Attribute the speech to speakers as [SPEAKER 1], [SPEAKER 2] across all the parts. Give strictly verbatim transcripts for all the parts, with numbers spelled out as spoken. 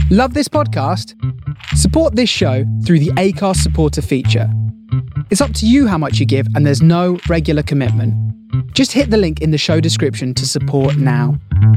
[SPEAKER 1] Love this podcast? Support this show through the Acast supporter feature. It's up to you how much you give, and there's no regular commitment. Just hit the link in the show description to support now.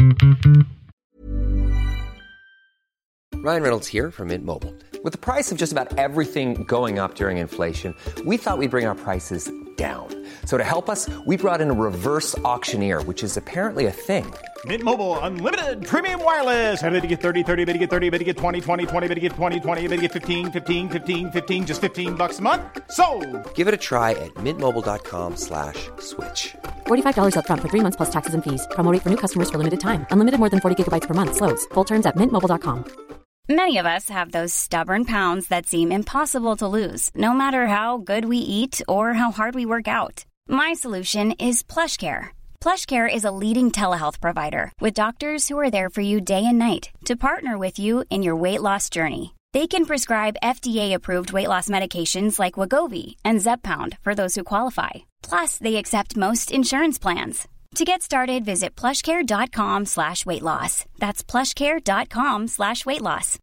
[SPEAKER 2] Ryan Reynolds here from Mint Mobile. With the price of just about everything going up during inflation, we thought we'd bring our prices down. So to help us, we brought in a reverse auctioneer, which is apparently a thing.
[SPEAKER 3] Mint Mobile Unlimited Premium Wireless. How to get thirty, thirty, how to get thirty, how to get twenty, twenty, twenty, how to get twenty, twenty, how to get fifteen, fifteen, fifteen, fifteen, just fifteen bucks a month? Sold!
[SPEAKER 2] Give it a try at mintmobile.com slash switch.
[SPEAKER 4] forty-five dollars up front for three months plus taxes and fees. Promo rate for new customers for limited time. Unlimited more than forty gigabytes per month. Slows full terms at mint mobile dot com.
[SPEAKER 5] Many of us have those stubborn pounds that seem impossible to lose, no matter how good we eat or how hard we work out. My solution is PlushCare. PlushCare is a leading telehealth provider with doctors who are there for you day and night to partner with you in your weight loss journey. They can prescribe F D A-approved weight loss medications like Wegovy and Zepbound for those who qualify. Plus, they accept most insurance plans. To get started, visit plushcare.com slash weight loss. That's plushcare.com slash weight loss.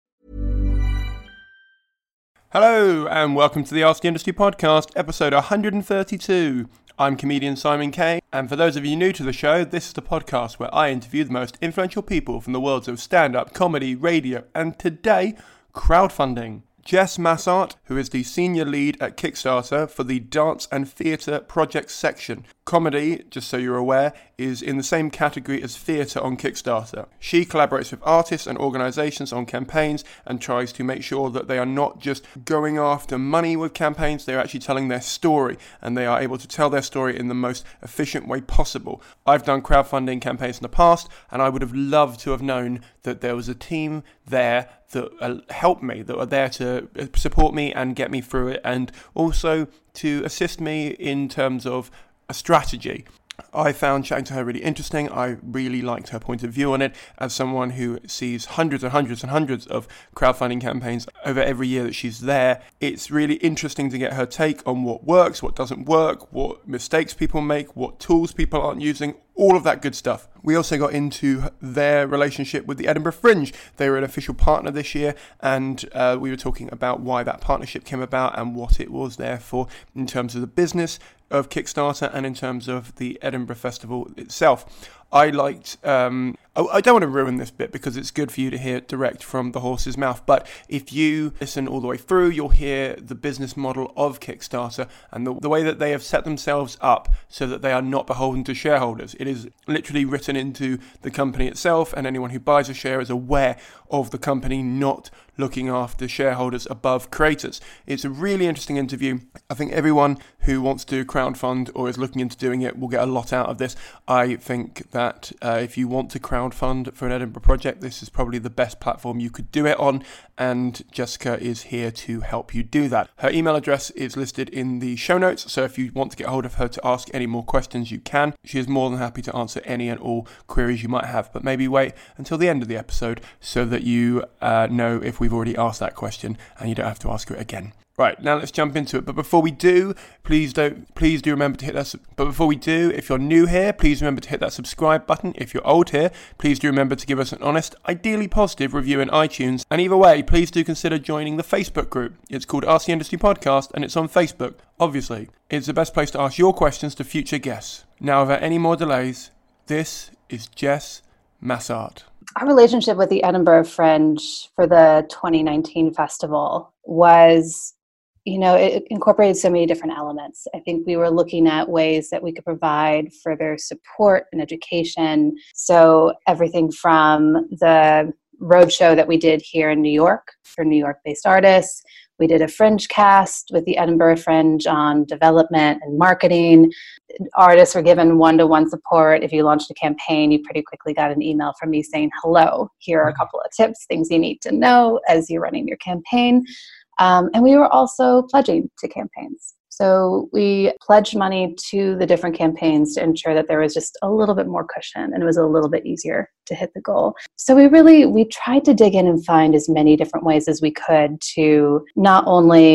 [SPEAKER 6] Hello, and welcome to the Ask the Industry Podcast, episode one hundred thirty-two. I'm comedian Simon Kay, and for those of you new to the show, this is the podcast where I interview the most influential people from the worlds of stand-up, comedy, radio, and today, crowdfunding. Jess Massart, who is the senior lead at Kickstarter for the Dance and Theatre Project section. Comedy, just so you're aware, is in the same category as theatre on Kickstarter. She collaborates with artists and organisations on campaigns and tries to make sure that they are not just going after money with campaigns, they are actually telling their story, and they are able to tell their story in the most efficient way possible. I've done crowdfunding campaigns in the past, and I would have loved to have known that there was a team there that uh, helped me, that were there to support me and get me through it, and also to assist me in terms of a strategy. I found chatting to her really interesting. I really liked her point of view on it as someone who sees hundreds and hundreds and hundreds of crowdfunding campaigns over every year that she's there. It's really interesting to get her take on what works, what doesn't work, what mistakes people make, what tools people aren't using, all of that good stuff. We also got into their relationship with the Edinburgh Fringe. They were an official partner this year, and uh, we were talking about why that partnership came about and what it was there for in terms of the business of Kickstarter and in terms of the Edinburgh Festival itself. I liked, um, I, I don't want to ruin this bit because it's good for you to hear direct from the horse's mouth, but if you listen all the way through, you'll hear the business model of Kickstarter and the, the way that they have set themselves up so that they are not beholden to shareholders. It is literally written into the company itself, and anyone who buys a share is aware of the company not looking after shareholders above creators. It's a really interesting interview. I think everyone who wants to crowdfund or is looking into doing it will get a lot out of this. I think that uh, if you want to crowdfund for an Edinburgh project, this is probably the best platform you could do it on, and Jessica is here to help you do that. Her email address is listed in the show notes, so if you want to get hold of her to ask any more questions, you can. She is more than happy to answer any and all queries you might have, but maybe wait until the end of the episode so that you uh, know if we've already asked that question and you don't have to ask her again. Right, now let's jump into it. But before we do, please don't, please do remember to hit that. Su- but before we do, if you're new here, please remember to hit that subscribe button. If you're old here, please do remember to give us an honest, ideally positive review in iTunes. And either way, please do consider joining the Facebook group. It's called Ask the Industry Podcast, and it's on Facebook. Obviously, it's the best place to ask your questions to future guests. Now, without any more delays, this is Jess Massart.
[SPEAKER 7] Our relationship with the Edinburgh Fringe for the twenty nineteen festival was, you know, it incorporated so many different elements. I think we were looking at ways that we could provide further support and education. So everything from the roadshow that we did here in New York for New York-based artists. We did a Fringe cast with the Edinburgh Fringe on development and marketing. Artists were given one-to-one support. If you launched a campaign, you pretty quickly got an email from me saying, hello, here are a couple of tips, things you need to know as you're running your campaign. Um, and we were also pledging to campaigns. So we pledged money to the different campaigns to ensure that there was just a little bit more cushion and it was a little bit easier to hit the goal. So we really, we tried to dig in and find as many different ways as we could to not only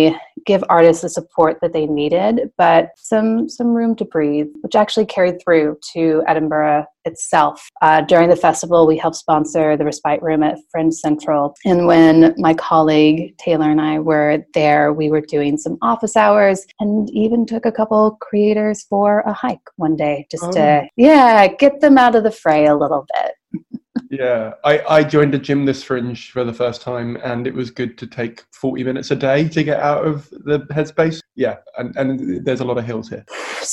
[SPEAKER 7] give artists the support that they needed, but some some room to breathe, which actually carried through to Edinburgh itself. Uh, during the festival, we helped sponsor the Respite Room at Fringe Central. And when my colleague Taylor and I were there, we were doing some office hours and even took a couple creators for a hike one day just oh. to, yeah, get them out of the fray a little bit.
[SPEAKER 6] Yeah, I, I joined a gym this Fringe for the first time, and it was good to take forty minutes a day to get out of the headspace. Yeah, and, and there's a lot of hills here.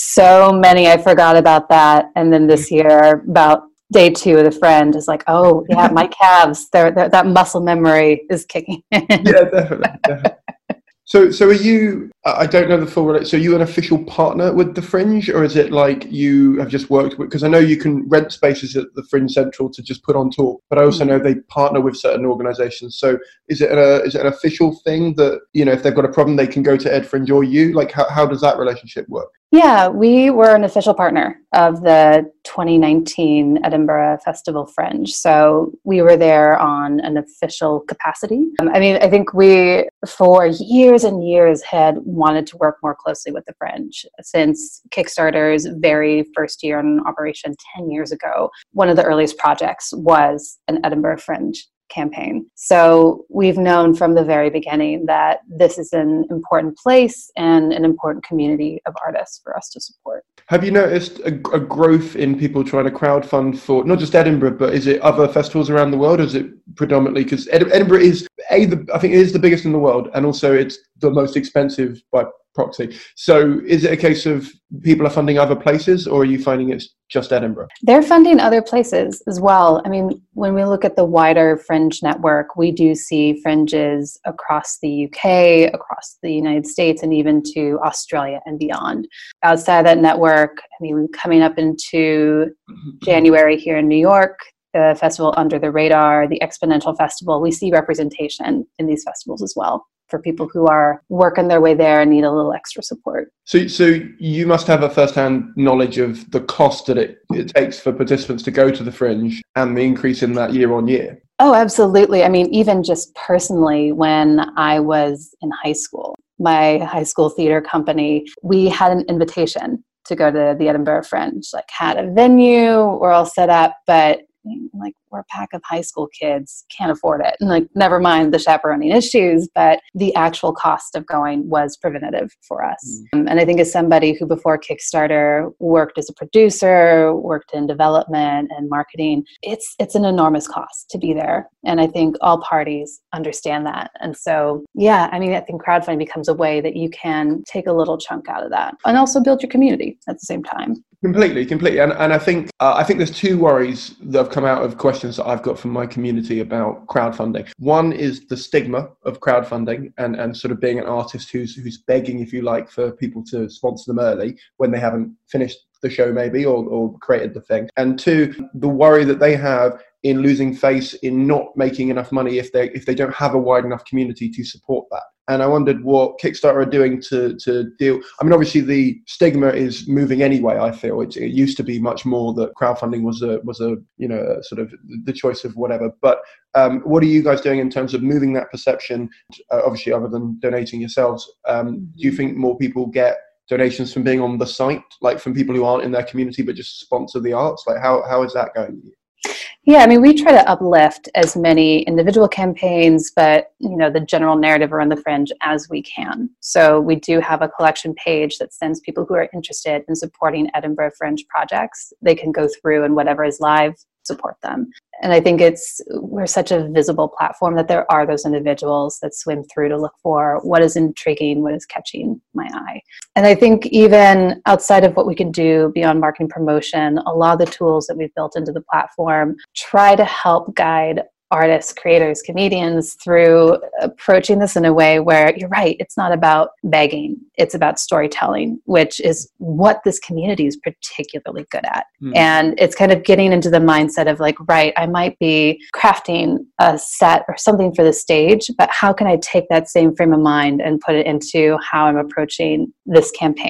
[SPEAKER 7] So many, I forgot about that. And then this year, about day two of the Fringe, is like, oh, yeah, my calves, they're, they're, that muscle memory is kicking in.
[SPEAKER 6] Yeah, definitely. definitely. So, so are you, I don't know the full, so are you an official partner with the Fringe, or is it like you have just worked with, because I know you can rent spaces at the Fringe Central to just put on tour, but I also know they partner with certain organizations. So is it a, is it an official thing that, you know, if they've got a problem, they can go to Ed Fringe or you? Like, how, how does that relationship work?
[SPEAKER 7] Yeah, we were an official partner of the twenty nineteen Edinburgh Festival Fringe. So we were there on an official capacity. Um, I mean, I think we, for years and years, had wanted to work more closely with the Fringe. Since Kickstarter's very first year in operation ten years ago, one of the earliest projects was an Edinburgh Fringe campaign. So we've known from the very beginning that this is an important place and an important community of artists for us to support.
[SPEAKER 6] Have you noticed a, a growth in people trying to crowdfund for not just Edinburgh, but is it other festivals around the world? Or is it predominantly, because Ed, Edinburgh is, a the, I think it is the biggest in the world, and also it's the most expensive by proxy. So is it a case of people are funding other places, or are you finding it's just Edinburgh?
[SPEAKER 7] They're funding other places as well. I mean, when we look at the wider Fringe network, we do see Fringes across the U K, across the United States, and even to Australia and beyond. Outside of that network, I mean, coming up into January here in New York, the festival Under the Radar, the Exponential Festival, we see representation in these festivals as well, for people who are working their way there and need a little extra support.
[SPEAKER 6] So so you must have a first-hand knowledge of the cost that it, it takes for participants to go to the Fringe and the increase in that year on year.
[SPEAKER 7] Oh, absolutely. I mean, even just personally, when I was in high school, my high school theater company, we had an invitation to go to the Edinburgh Fringe, like had a venue, we're all set up, but like we're a pack of high school kids, can't afford it. And like, never mind the chaperoning issues, but the actual cost of going was preventative for us. Mm. Um, and I think as somebody who before Kickstarter worked as a producer, worked in development and marketing, it's it's an enormous cost to be there. And I think all parties understand that. And so, yeah, I mean, I think crowdfunding becomes a way that you can take a little chunk out of that and also build your community at the same time.
[SPEAKER 6] Completely, completely. And and I think uh, I think there's two worries that have come out of questions that I've got from my community about crowdfunding. One is the stigma of crowdfunding and, and sort of being an artist who's who's begging, if you like, for people to sponsor them early when they haven't finished the show maybe or, or created the thing. And two, the worry that they have in losing face in not making enough money if they if they don't have a wide enough community to support that. And I wondered what Kickstarter are doing to to deal. I mean, obviously the stigma is moving anyway. I feel it, it used to be much more that crowdfunding was a was a you know a sort of the choice of whatever. But um, what are you guys doing in terms of moving that perception? Uh, obviously, other than donating yourselves, um, do you think more people get donations from being on the site, like from people who aren't in their community but just sponsor the arts? Like how how is that going?
[SPEAKER 7] Yeah, I mean, we try to uplift as many individual campaigns, but, you know, the general narrative around the Fringe as we can. So we do have a collection page that sends people who are interested in supporting Edinburgh Fringe projects. They can go through and whatever is live, support them. And I think it's, we're such a visible platform that there are those individuals that swim through to look for what is intriguing, what is catching my eye. And I think even outside of what we can do beyond marketing promotion, a lot of the tools that we've built into the platform try to help guide artists, creators, comedians through approaching this in a way where you're right, it's not about begging, it's about storytelling, which is what this community is particularly good at. Mm. And it's kind of getting into the mindset of like, right, I might be crafting a set or something for the stage, but how can I take that same frame of mind and put it into how I'm approaching this campaign?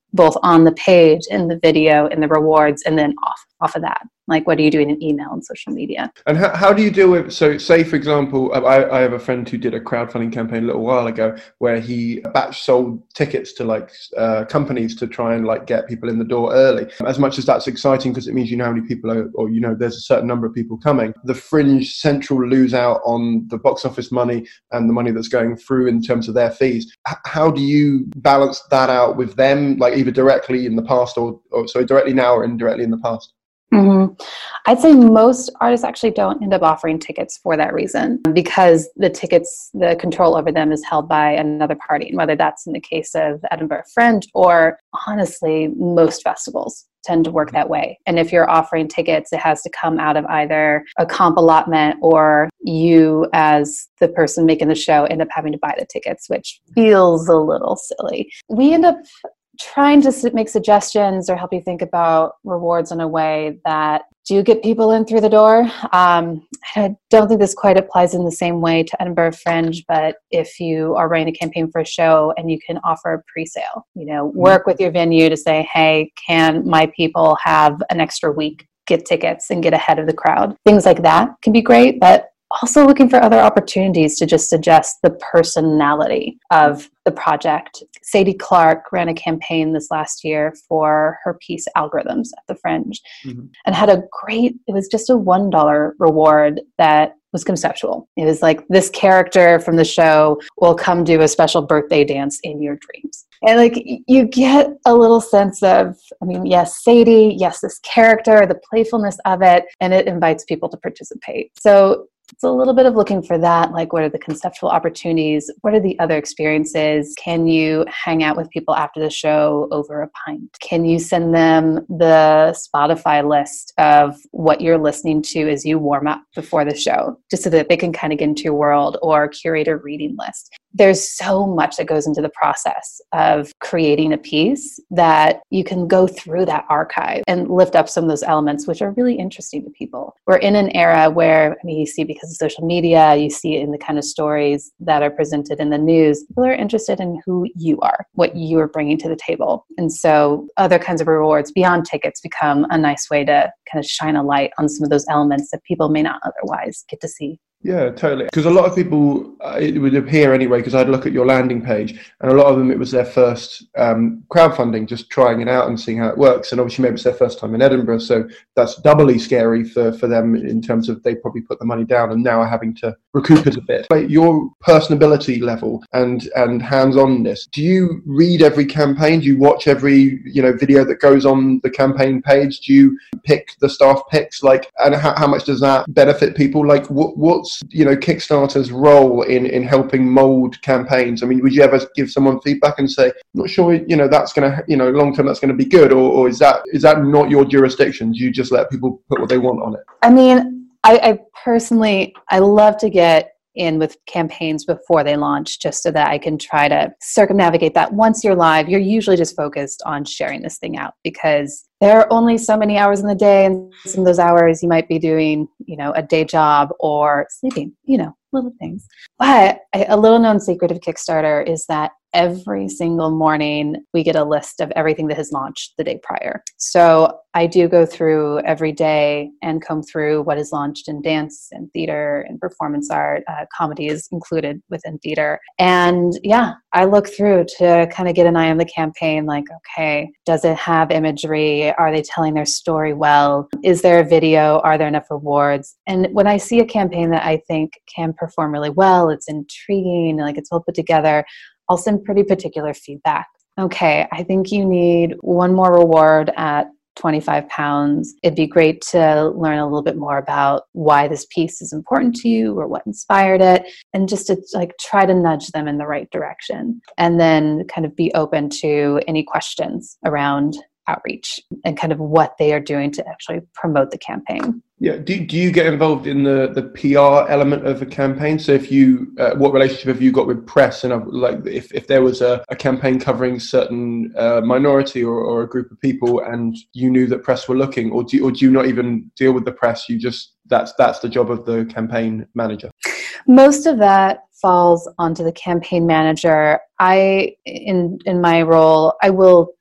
[SPEAKER 7] both on the page, in the video, in the rewards, and then off off of that. Like, what are you doing in email and social media?
[SPEAKER 6] And how, how do you deal with, so say, for example, I, I have a friend who did a crowdfunding campaign a little while ago where he batch sold tickets to like uh, companies to try and like get people in the door early. As much as that's exciting because it means you know how many people are, or you know there's a certain number of people coming, the Fringe Central lose out on the box office money and the money that's going through in terms of their fees. H- how do you balance that out with them, like either directly in the past or, or sorry, directly now or indirectly in the past?
[SPEAKER 7] Mm-hmm. I'd say most artists actually don't end up offering tickets for that reason, because the tickets, the control over them is held by another party, and whether that's in the case of Edinburgh Fringe or honestly, most festivals tend to work that way. And if you're offering tickets, it has to come out of either a comp allotment or you as the person making the show end up having to buy the tickets, which feels a little silly. We end up trying to make suggestions or help you think about rewards in a way that do get people in through the door. Um, I don't think this quite applies in the same way to Edinburgh Fringe, but if you are running a campaign for a show and you can offer a pre-sale, you know, work with your venue to say, hey, can my people have an extra week, get tickets and get ahead of the crowd? Things like that can be great, but also looking for other opportunities to just suggest the personality of the project. Sadie Clark ran a campaign this last year for her piece Algorithms at the Fringe, mm-hmm. and had a great, it was just a one dollar reward that was conceptual. It was like, this character from the show will come do a special birthday dance in your dreams. And like, you get a little sense of, I mean, yes, Sadie, yes, this character, the playfulness of it, and it invites people to participate. So it's a little bit of looking for that, like what are the conceptual opportunities? What are the other experiences? Can you hang out with people after the show over a pint? Can you send them the Spotify list of what you're listening to as you warm up before the show, just so that they can kind of get into your world, or curate a reading list? There's so much that goes into the process of creating a piece that you can go through that archive and lift up some of those elements, which are really interesting to people. We're in an era where, I mean, you see because of social media, you see it in the kind of stories that are presented in the news. People are interested in who you are, what you are bringing to the table. And so other kinds of rewards beyond tickets become a nice way to kind of shine a light on some of those elements that people may not otherwise get to see.
[SPEAKER 6] Yeah, totally. Because a lot of people, uh, it would appear anyway, because I'd look at your landing page, and a lot of them, it was their first um, crowdfunding, just trying it out and seeing how it works. And obviously maybe it's their first time in Edinburgh, so that's doubly scary for, for them in terms of they probably put the money down and now are having to recoup it a bit. But your personability level and, and hands-onness, do you read every campaign? Do you watch every, you know, video that goes on the campaign page? Do you pick the staff picks? Like, and how, how much does that benefit people? Like, what, what's you know, Kickstarter's role in, in helping mold campaigns? I mean, would you ever give someone feedback and say, not sure, you know, that's going to, you know, long term that's going to be good, or, or is that is that not your jurisdiction? Do you just let people put what they want on it?
[SPEAKER 7] I mean, I, I personally, I love to get in with campaigns before they launch, just so that I can try to circumnavigate that. Once you're live, you're usually just focused on sharing this thing out, because there are only so many hours in the day, and some of those hours you might be doing, you know, a day job or sleeping, you know, little things. But a little known secret of Kickstarter is that every single morning we get a list of everything that has launched the day prior. So I do go through every day and comb through what is launched in dance and theater and performance art. Uh, comedy is included within theater. And yeah, I look through to kind of get an eye on the campaign, like, okay, does it have imagery? Are they telling their story well? Is there a video? Are there enough rewards? And when I see a campaign that I think can perform really well, it's intriguing, like it's well put together, I'll send pretty particular feedback. Okay, I think you need one more reward at twenty-five pounds. It'd be great to learn a little bit more about why this piece is important to you or what inspired it, and just to like try to nudge them in the right direction. And then kind of be open to any questions around outreach and kind of what they are doing to actually promote the campaign.
[SPEAKER 6] Yeah. Do, do you get involved in the, the P R element of a campaign? So if you, uh, what relationship have you got with press? And uh, like if, if there was a, a campaign covering certain uh, minority or, or a group of people and you knew that press were looking, or do you, or do you not even deal with the press? You just, that's, that's the job of the campaign manager.
[SPEAKER 7] Most of that falls onto the campaign manager. I, in, in my role, I will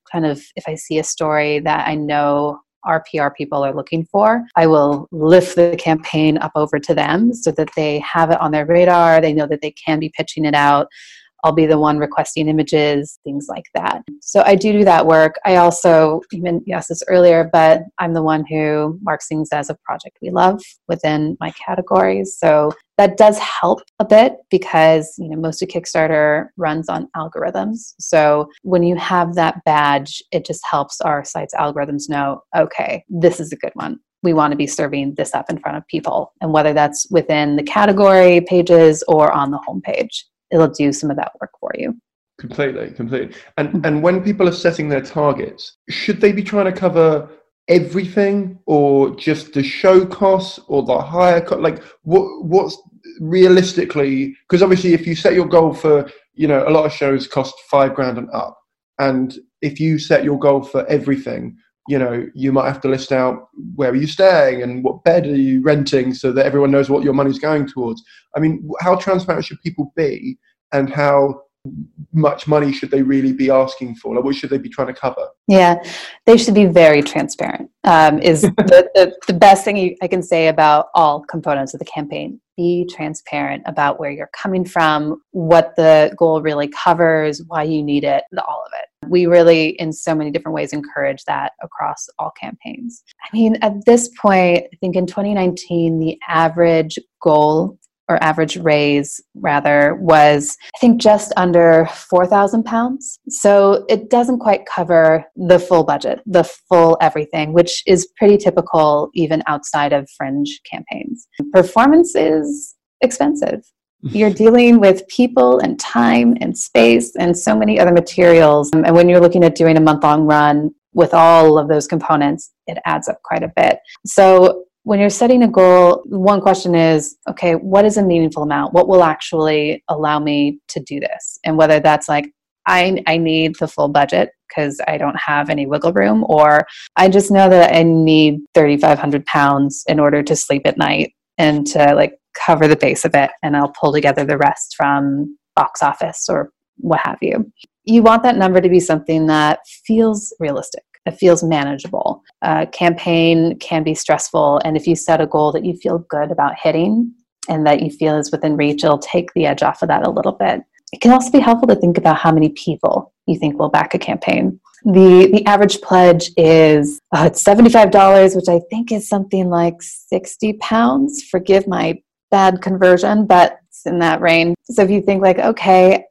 [SPEAKER 7] kind of, if I see a story that I know our P R people are looking for, I will lift the campaign up over to them so that they have it on their radar. They know that they can be pitching it out. I'll be the one requesting images, things like that. So I do do that work. I also, even you asked this earlier, but I'm the one who marks things as a project we love within my categories. So that does help a bit because, you know, most of Kickstarter runs on algorithms. So when you have that badge, it just helps our site's algorithms know, okay, this is a good one. We want to be serving this up in front of people. And whether that's within the category pages or on the homepage, it'll do some of that work for you.
[SPEAKER 6] Completely, completely. And and when people are setting their targets, should they be trying to cover everything or just the show costs or the higher cost? Like what what's realistically, because obviously if you set your goal for, you know, a lot of shows cost five grand and up. And if you set your goal for everything, you know, you might have to list out where are you staying and what bed are you renting so that everyone knows what your money's going towards. I mean, how transparent should people be and how much money should they really be asking for? Like, what should they be trying to cover?
[SPEAKER 7] Yeah, they should be very transparent um, is the, the, the best thing you, I can say about all components of the campaign. Be transparent about where you're coming from, what the goal really covers, why you need it, all of it. We really, in so many different ways, encourage that across all campaigns. I mean, at this point, I think in twenty nineteen, the average goal or average raise rather was, I think, just under four thousand pounds. So it doesn't quite cover the full budget, the full everything, which is pretty typical even outside of fringe campaigns. Performance is expensive. You're dealing with people and time and space and so many other materials. And when you're looking at doing a month-long run with all of those components, it adds up quite a bit. So when you're setting a goal, one question is, okay, what is a meaningful amount? What will actually allow me to do this? And whether that's like, I, I need the full budget because I don't have any wiggle room, or I just know that I need thirty-five hundred pounds in order to sleep at night and to like cover the base of it, and I'll pull together the rest from box office or what have you. You want that number to be something that feels realistic. It feels manageable. A campaign can be stressful, and if you set a goal that you feel good about hitting and that you feel is within reach, it'll take the edge off of that a little bit. It can also be helpful to think about how many people you think will back a campaign. The the average pledge is uh, it's seventy-five dollars, which I think is something like sixty pounds. Forgive my bad conversion, but it's in that range. So if you think like, okay,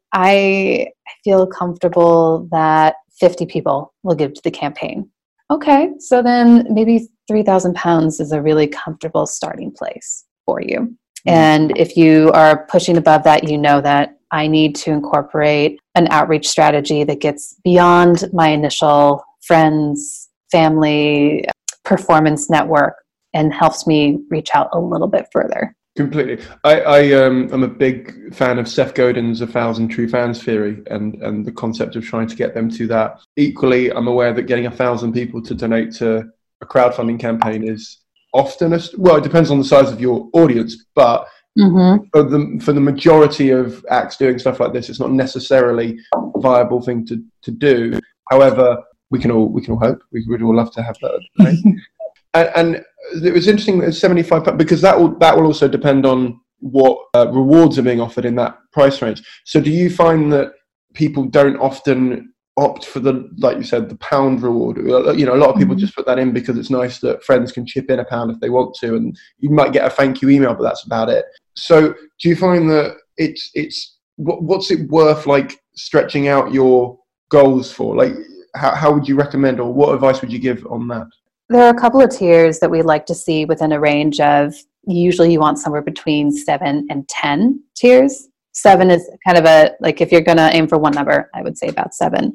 [SPEAKER 7] I feel comfortable that fifty people will give to the campaign. Okay, so then maybe three thousand pounds is a really comfortable starting place for you. Mm-hmm. And if you are pushing above that, you know that I need to incorporate an outreach strategy that gets beyond my initial friends, family, performance network and helps me reach out a little bit further.
[SPEAKER 6] Completely. I, I um, I'm a big fan of Seth Godin's A Thousand True Fans theory and, and the concept of trying to get them to that. Equally, I'm aware that getting a thousand people to donate to a crowdfunding campaign is often, a, well, it depends on the size of your audience, but mm-hmm. for the for the majority of acts doing stuff like this, it's not necessarily a viable thing to, to do. However, we can all we can all hope. We would all love to have that. Right? and, and it was interesting that it's seventy-five pounds because that will that will also depend on what uh, rewards are being offered in that price range. So, do you find that people don't often opt for the, like you said, the pound reward? You know, a lot of people mm-hmm. just put that in because it's nice that friends can chip in a pound if they want to, and you might get a thank you email, but that's about it. So, do you find that it's it's what, what's it worth, like stretching out your goals for? Like, how how would you recommend, or what advice would you give on that?
[SPEAKER 7] There are a couple of tiers that we'd like to see within a range of, usually you want somewhere between seven and ten tiers. Seven is kind of a, like if you're going to aim for one number, I would say about seven.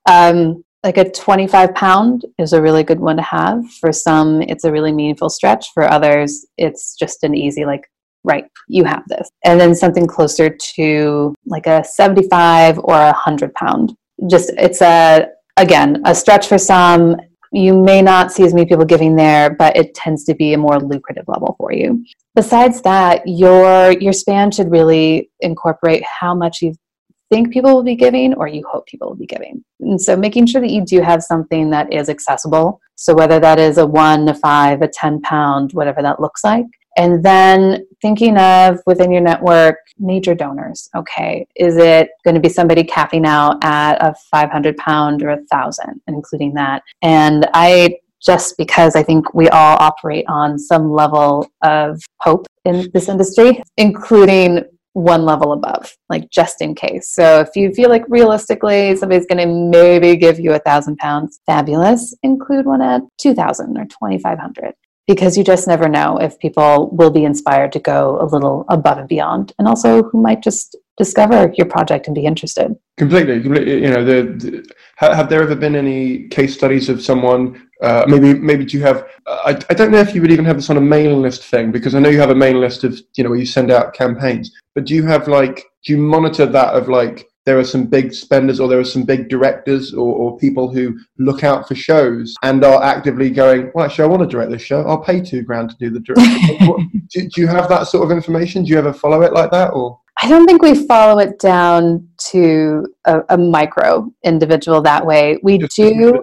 [SPEAKER 7] Um, like a twenty-five pound is a really good one to have. For some, it's a really meaningful stretch. For others, it's just an easy, like, right, you have this. And then something closer to like a seventy-five or a one hundred pound. Just, it's a, again, a stretch for some. You may not see as many people giving there, but it tends to be a more lucrative level for you. Besides that, your your span should really incorporate how much you think people will be giving or you hope people will be giving. And so making sure that you do have something that is accessible. So whether that is a one, a five, a ten pound, whatever that looks like. And then thinking of within your network, major donors. Okay, is it going to be somebody capping out at a five hundred pound or a thousand, and including that? And I, just because I think we all operate on some level of hope in this industry, including one level above, like just in case. So if you feel like realistically somebody's going to maybe give you a thousand pounds, fabulous. Include one at two thousand or twenty-five hundred. Because you just never know if people will be inspired to go a little above and beyond, and also who might just discover your project and be interested.
[SPEAKER 6] Completely, completely. You know, the, the, have there ever been any case studies of someone? Uh, maybe, maybe do you have? I, I don't know if you would even have this on a mailing list thing, because I know you have a mailing list of, you know, where you send out campaigns. But do you have like, do you monitor that of like, there are some big spenders or there are some big directors or, or people who look out for shows and are actively going, well, actually, I want to direct this show. I'll pay two grand to do the direction. do, do you have that sort of information? Do you ever follow it like that? Or
[SPEAKER 7] I don't think we follow it down to a, a micro individual that way. We
[SPEAKER 6] Just
[SPEAKER 7] do.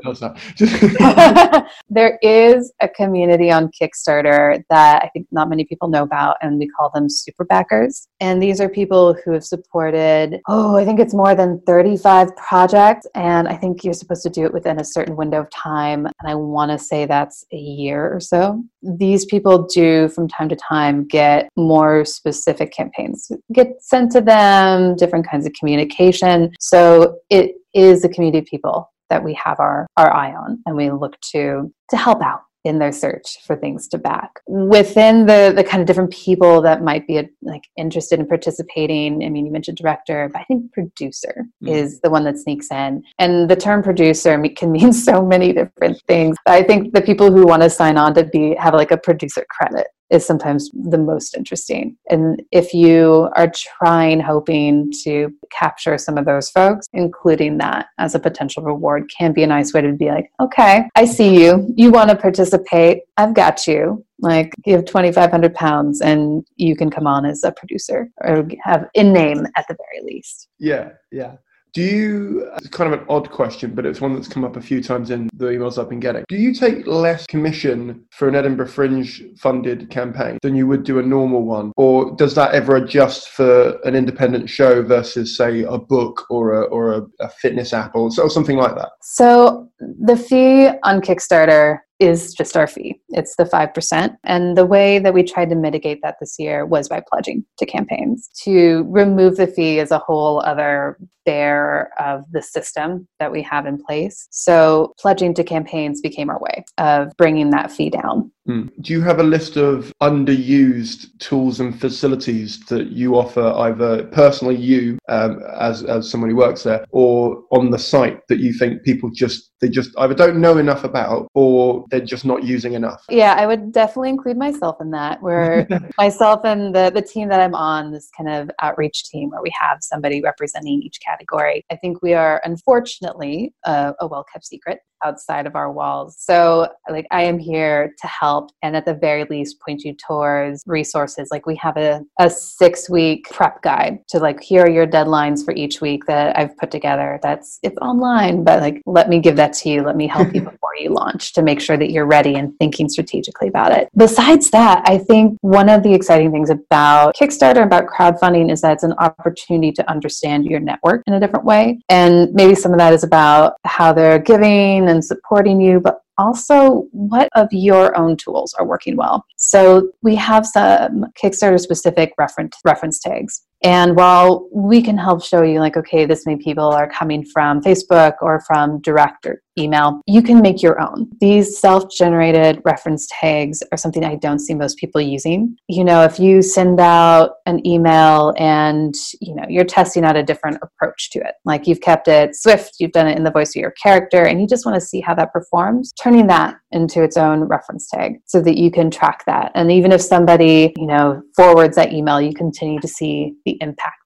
[SPEAKER 7] There is a community on Kickstarter that I think not many people know about, and we call them super backers. And these are people who have supported, oh, I think it's more than thirty-five projects. And I think you're supposed to do it within a certain window of time. And I want to say that's a year or so. These people do from time to time get more specific campaigns, get sent to them, different kinds of communication. So it is a community of people that we have our, our eye on, and we look to to help out in their search for things to back. Within the the kind of different people that might be like interested in participating, I mean, you mentioned director, but I think producer mm. is the one that sneaks in. And the term producer can mean so many different things. I think the people who want to sign on to be have like a producer credit is sometimes the most interesting. And if you are trying, hoping to capture some of those folks, including that as a potential reward can be a nice way to be like, okay, I see you. You want to participate. I've got you. Like, give twenty-five hundred pounds and you can come on as a producer or have in name at the very least.
[SPEAKER 6] Yeah, yeah. Do you, it's kind of an odd question, but it's one that's come up a few times in the emails I've been getting. Do you take less commission for an Edinburgh Fringe funded campaign than you would do a normal one? Or does that ever adjust for an independent show versus, say, a book or a, or a, a fitness app or something like that?
[SPEAKER 7] So the fee on Kickstarter is just our fee. It's the five percent. And the way that we tried to mitigate that this year was by pledging to campaigns. To remove the fee is a whole other bear of the system that we have in place. So pledging to campaigns became our way of bringing that fee down.
[SPEAKER 6] Hmm. Do you have a list of underused tools and facilities that you offer, either personally you um, as as someone who works there, or on the site that you think people just they just either don't know enough about or they're just not using enough?
[SPEAKER 7] Yeah, I would definitely include myself in that. Where myself and the the team that I'm on, this kind of outreach team where we have somebody representing each category. I think we are unfortunately uh, a well-kept secret outside of our walls. So like I am here to help and at the very least point you towards resources. Like we have a, a six week prep guide to like, here are your deadlines for each week that I've put together. That's, it's online, but like, let me give that to you. Let me help you before you launch to make sure that you're ready and thinking strategically about it. Besides that, I think one of the exciting things about Kickstarter, about crowdfunding is that it's an opportunity to understand your network in a different way. And maybe some of that is about how they're giving and supporting you, but also what of your own tools are working well. So we have some Kickstarter specific reference reference tags. And while we can help show you like, okay, this many people are coming from Facebook or from direct or email, you can make your own. These self-generated reference tags are something I don't see most people using. You know, if you send out an email and, you know, you're testing out a different approach to it, like you've kept it Swift, you've done it in the voice of your character, and you just want to see how that performs, turning that into its own reference tag so that you can track that. And even if somebody, you know, forwards that email, you continue to see the impact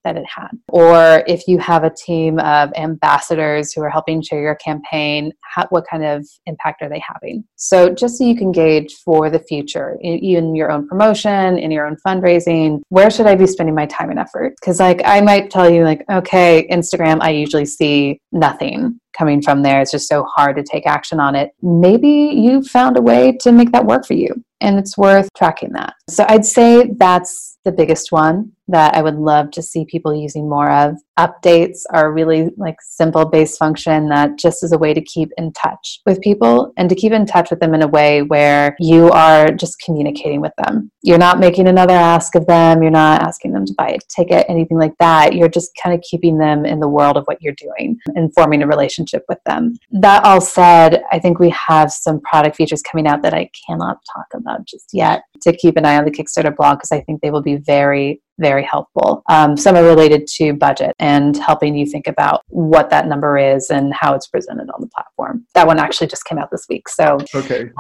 [SPEAKER 7] that it had. Or if you have a team of ambassadors who are helping share your campaign, how, what kind of impact are they having? So just so you can gauge for the future, in, in your own promotion, in your own fundraising, where should I be spending my time and effort? Because like I might tell you like, okay, Instagram, I usually see nothing coming from there. It's just so hard to take action on it. Maybe you found a way to make that work for you, and it's worth tracking that. So I'd say that's the biggest one that I would love to see people using more of. Updates are really like simple base function that just is a way to keep in touch with people and to keep in touch with them in a way where you are just communicating with them. You're not making another ask of them. You're not asking them to buy a ticket, anything like that. You're just kind of keeping them in the world of what you're doing and forming a relationship with them. That all said, I think we have some product features coming out that I cannot talk about just yet to keep an eye on the Kickstarter blog, because I think they will be very, very helpful. Um, some are related to budget and helping you think about what that number is and how it's presented on the platform. That one actually just came out this week. So
[SPEAKER 6] okay.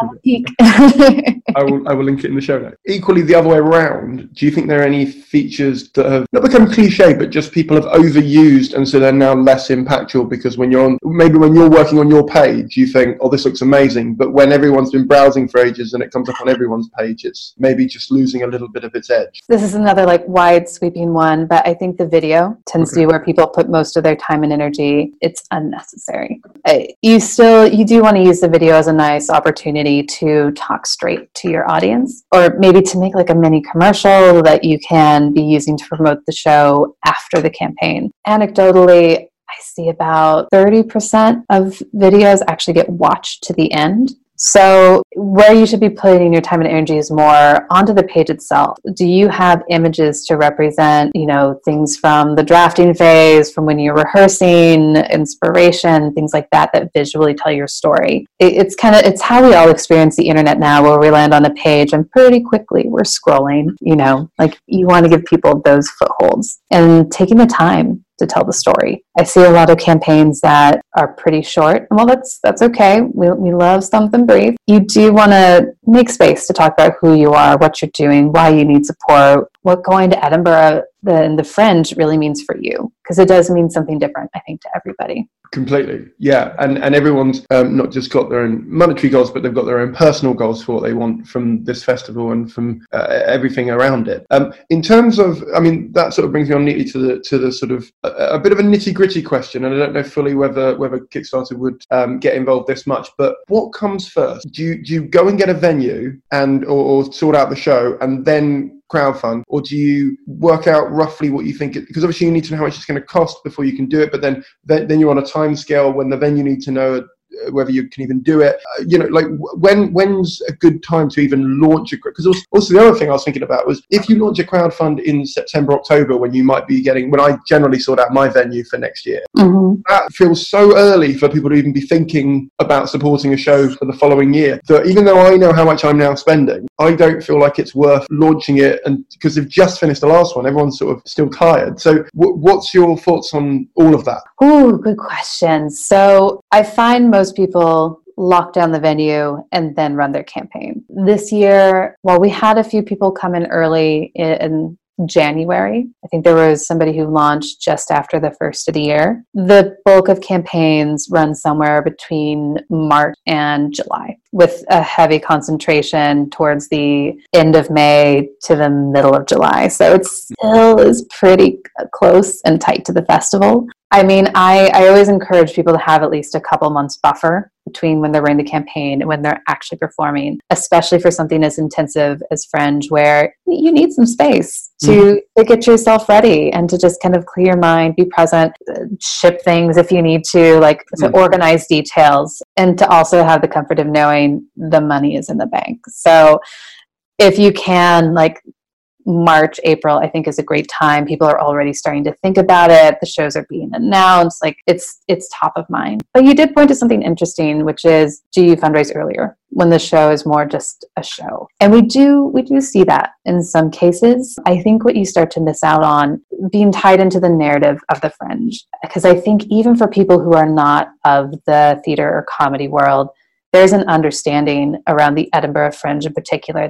[SPEAKER 6] I will I will link it in the show notes. Equally, the other way around, do you think there are any features that have not become cliche, but just people have overused and so they're now less impactful? Because when you're on, maybe when you're working on your page, you think, oh, this looks amazing. But when everyone's been browsing for ages and it comes up on everyone's page, it's maybe just losing a little bit of its edge.
[SPEAKER 7] This is another like wide sweeping one, but I think the video tends okay. to be where people put most of their time and energy. It's unnecessary. You still, you do want to use the video as a nice opportunity to talk straight to your audience, or maybe to make like a mini commercial that you can be using to promote the show after the campaign. Anecdotally, I see about thirty percent of videos actually get watched to the end. So where you should be putting your time and energy is more onto the page itself. Do you have images to represent, you know, things from the drafting phase, from when you're rehearsing, inspiration, things like that, that visually tell your story? It, it's kind of, it's how we all experience the internet now, where we land on a page and pretty quickly we're scrolling, you know, like you want to give people those footholds and taking the time to tell the story. I see a lot of campaigns that are pretty short. Well, that's that's okay. We we love something brief. You do want to make space to talk about who you are, what you're doing, why you need support, what going to Edinburgh the the Fringe really means for you, because it does mean something different, I think, to everybody.
[SPEAKER 6] Completely, yeah, and and everyone's um, not just got their own monetary goals, but they've got their own personal goals for what they want from this festival and from uh, everything around it. Um, in terms of, I mean, that sort of brings me on neatly to the to the sort of a, a bit of a nitty gritty question, and I don't know fully whether whether Kickstarter would um, get involved this much. But what comes first? Do you do you go and get a venue and or, or sort out the show and then crowdfund, or do you work out roughly what you think it, because obviously you need to know how much it's going to cost before you can do it, but then then, then you're on a time scale when the venue need to know whether you can even do it. Uh, you know, like when when's a good time to even launch a, because also, also the other thing I was thinking about was if you launch a crowdfund in September, October, when you might be getting, when I generally sort out my venue for next year, mm-hmm. that feels so early for people to even be thinking about supporting a show for the following year, that even though I know how much I'm now spending, I don't feel like it's worth launching it, and because they've just finished the last one, everyone's sort of still tired. So w- what's your thoughts on all of that?
[SPEAKER 7] Ooh, good question. So I find most people lock down the venue and then run their campaign. This year, while we had a few people come in early in, in January, I think there was somebody who launched just after the first of the year. The bulk of campaigns run somewhere between March and July, with a heavy concentration towards the end of May to the middle of July. So it still is pretty close and tight to the festival. I mean, I, I always encourage people to have at least a couple months buffer between when they're running the campaign and when they're actually performing, especially for something as intensive as Fringe, where you need some space to, mm-hmm. to get yourself ready and to just kind of clear your mind, be present, ship things if you need to, like to mm-hmm. organize details, and to also have the comfort of knowing the money is in the bank. So if you can, like, March, April, I think is a great time. People are already starting to think about it. The shows are being announced. Like it's it's top of mind. But you did point to something interesting, which is, do you fundraise earlier when the show is more just a show? And we do we do see that in some cases. I think what you start to miss out on being tied into the narrative of the Fringe, because I think even for people who are not of the theater or comedy world, there's an understanding around the Edinburgh Fringe in particular that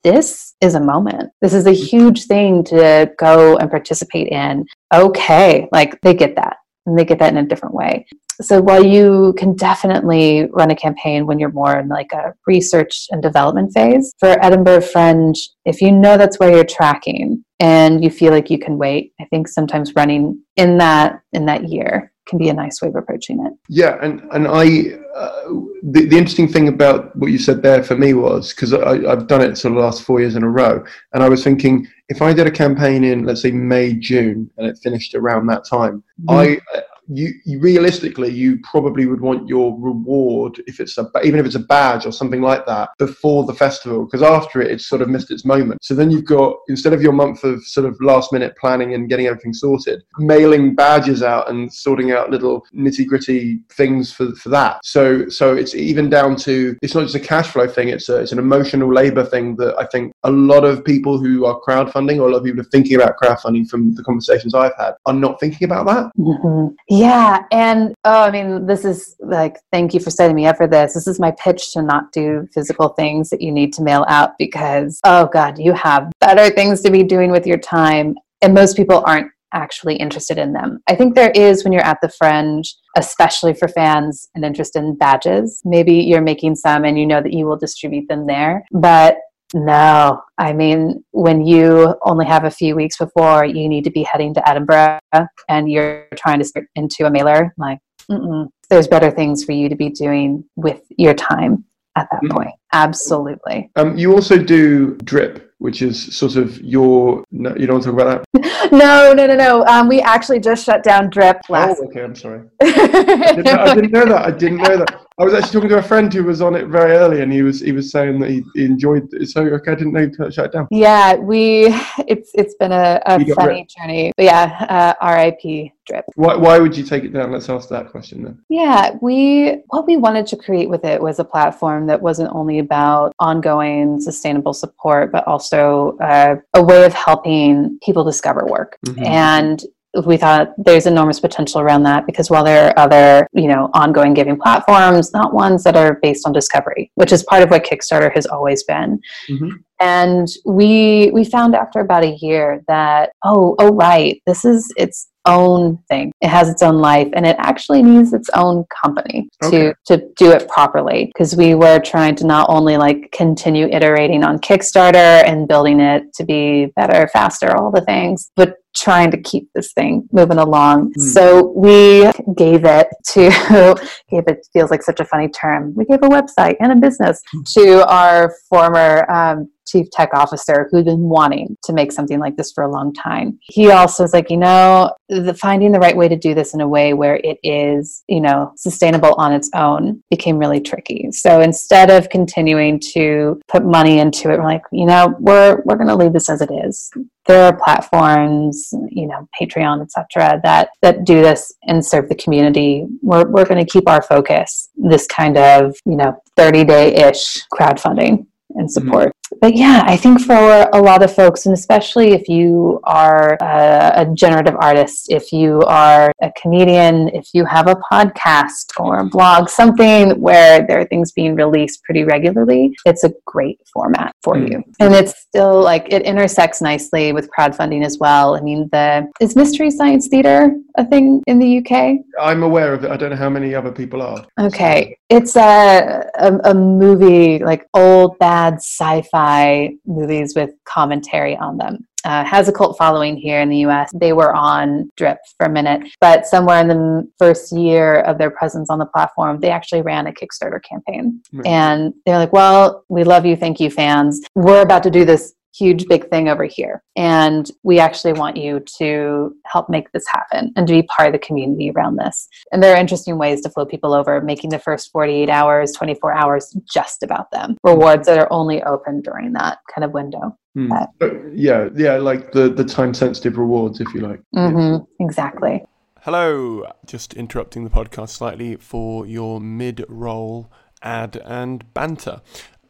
[SPEAKER 7] this is a moment. This is a huge thing to go and participate in. Okay, like they get that, and they get that in a different way. So while you can definitely run a campaign when you're more in like a research and development phase, for Edinburgh Fringe, if you know that's where you're tracking and you feel like you can wait, I think sometimes running in that in that year can be a nice way of approaching it.
[SPEAKER 6] Yeah, and and I uh, the the interesting thing about what you said there for me was, because I've done it sort of the last four years in a row, and I was thinking if I did a campaign in, let's say, May, June, and it finished around that time, mm-hmm. I. You, you realistically, you probably would want your reward, if it's a, even if it's a badge or something like that, before the festival, because after it, it's sort of missed its moment. So then you've got, instead of your month of sort of last minute planning and getting everything sorted, mailing badges out and sorting out little nitty gritty things for, for that. So so it's even down to, it's not just a cash flow thing, it's a, it's an emotional labor thing that I think a lot of people who are crowdfunding, or a lot of people are thinking about crowdfunding from the conversations I've had, are not thinking about that.
[SPEAKER 7] Mm-hmm. Yeah. And, oh, I mean, this is like, thank you for setting me up for this. This is my pitch to not do physical things that you need to mail out because, oh God, you have better things to be doing with your time. And most people aren't actually interested in them. I think there is, when you're at the Fringe, especially for fans, an interest in badges. Maybe you're making some and you know that you will distribute them there. But no, I mean, when you only have a few weeks before you need to be heading to Edinburgh and you're trying to stick into a mailer, like, mm-mm. There's better things for you to be doing with your time at that mm-hmm. point. Absolutely.
[SPEAKER 6] Um, you also do Drip, which is sort of your, no, you don't want to talk about that?
[SPEAKER 7] no, no, no, no. Um, we actually just shut down Drip last.
[SPEAKER 6] Oh, okay, I'm sorry. I, didn't know, I didn't know that. I didn't know that. I was actually talking to a friend who was on it very early, and he was he was saying that he, he enjoyed it. So okay, I didn't know you shut it down.
[SPEAKER 7] Yeah, we it's it's been a, a funny ripped. journey. But yeah, uh, R I P Drip.
[SPEAKER 6] Why why would you take it down? Let's ask that question then.
[SPEAKER 7] Yeah, we what we wanted to create with it was a platform that wasn't only about ongoing sustainable support, but also uh, a way of helping people discover work. Mm-hmm. And we thought there's enormous potential around that, because while there are other, you know, ongoing giving platforms, not ones that are based on discovery, which is part of what Kickstarter has always been. Mm-hmm. And we we found after about a year that, oh, oh, right, this is its own thing. It has its own life, and it actually needs its own company to, okay. to do it properly. Because we were trying to not only like continue iterating on Kickstarter and building it to be better, faster, all the things, but trying to keep this thing moving along. Mm. So we gave it to, gave it feels like such a funny term. We gave a website and a business to our former um, chief tech officer who'd been wanting to make something like this for a long time. He also was like, you know, the finding the right way to do this in a way where it is, you know, sustainable on its own became really tricky. So instead of continuing to put money into it, we're like, you know, we're we're going to leave this as it is. There are platforms, you know, Patreon, et cetera, that, that do this and serve the community. We're we're going to keep our focus, this kind of, you know, thirty day-ish crowdfunding and support. Mm-hmm. But yeah, I think for a lot of folks, and especially if you are a, a generative artist, if you are a comedian, if you have a podcast or a blog, something where there are things being released pretty regularly, it's a great format for mm-hmm. you. And it's still like, it intersects nicely with crowdfunding as well. I mean, the is Mystery Science Theater a thing in the U K?
[SPEAKER 6] I'm aware of it. I don't know how many other people are.
[SPEAKER 7] Okay. It's a, a, a movie, like old, bad sci-fi movies with commentary on them. Uh, has a cult following here in the U S. They were on Drip for a minute, but somewhere in the first year of their presence on the platform, they actually ran a Kickstarter campaign. Mm-hmm. And they're like, well, we love you. Thank you, fans. We're about to do this huge big thing over here, and we actually want you to help make this happen and to be part of the community around this. And there are interesting ways to flow people over, making the first forty-eight hours, twenty-four hours just about them. Rewards that are only open during that kind of window.
[SPEAKER 6] Mm. But, yeah, yeah, like the, the time-sensitive rewards, if you like.
[SPEAKER 7] Mm-hmm,
[SPEAKER 6] yeah.
[SPEAKER 7] Exactly.
[SPEAKER 6] Hello, just interrupting the podcast slightly for your mid-roll ad and banter.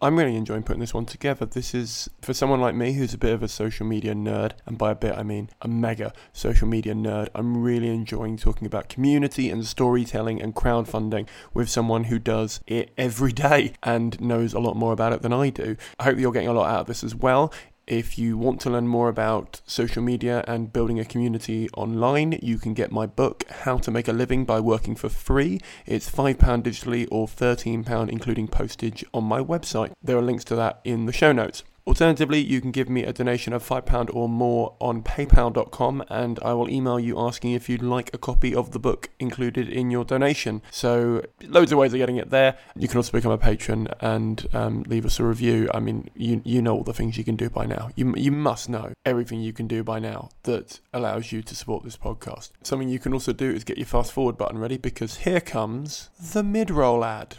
[SPEAKER 6] I'm really enjoying putting this one together. This is, for someone like me who's a bit of a social media nerd, and by a bit I mean a mega social media nerd, I'm really enjoying talking about community and storytelling and crowdfunding with someone who does it every day and knows a lot more about it than I do. I hope you're getting a lot out of this as well. If you want to learn more about social media and building a community online, you can get my book, How to Make a Living by Working for Free. It's five pounds digitally or thirteen pounds including postage on my website. There are links to that in the show notes. Alternatively, you can give me a donation of five pounds or more on paypal dot com, and I will email you asking if you'd like a copy of the book included in your donation. So loads of ways of getting it there. You can also become a patron and um, leave us a review. I mean, you you know all the things you can do by now. You, you must know everything you can do by now that allows you to support this podcast. Something you can also do is get your fast forward button ready, because here comes the mid-roll ad.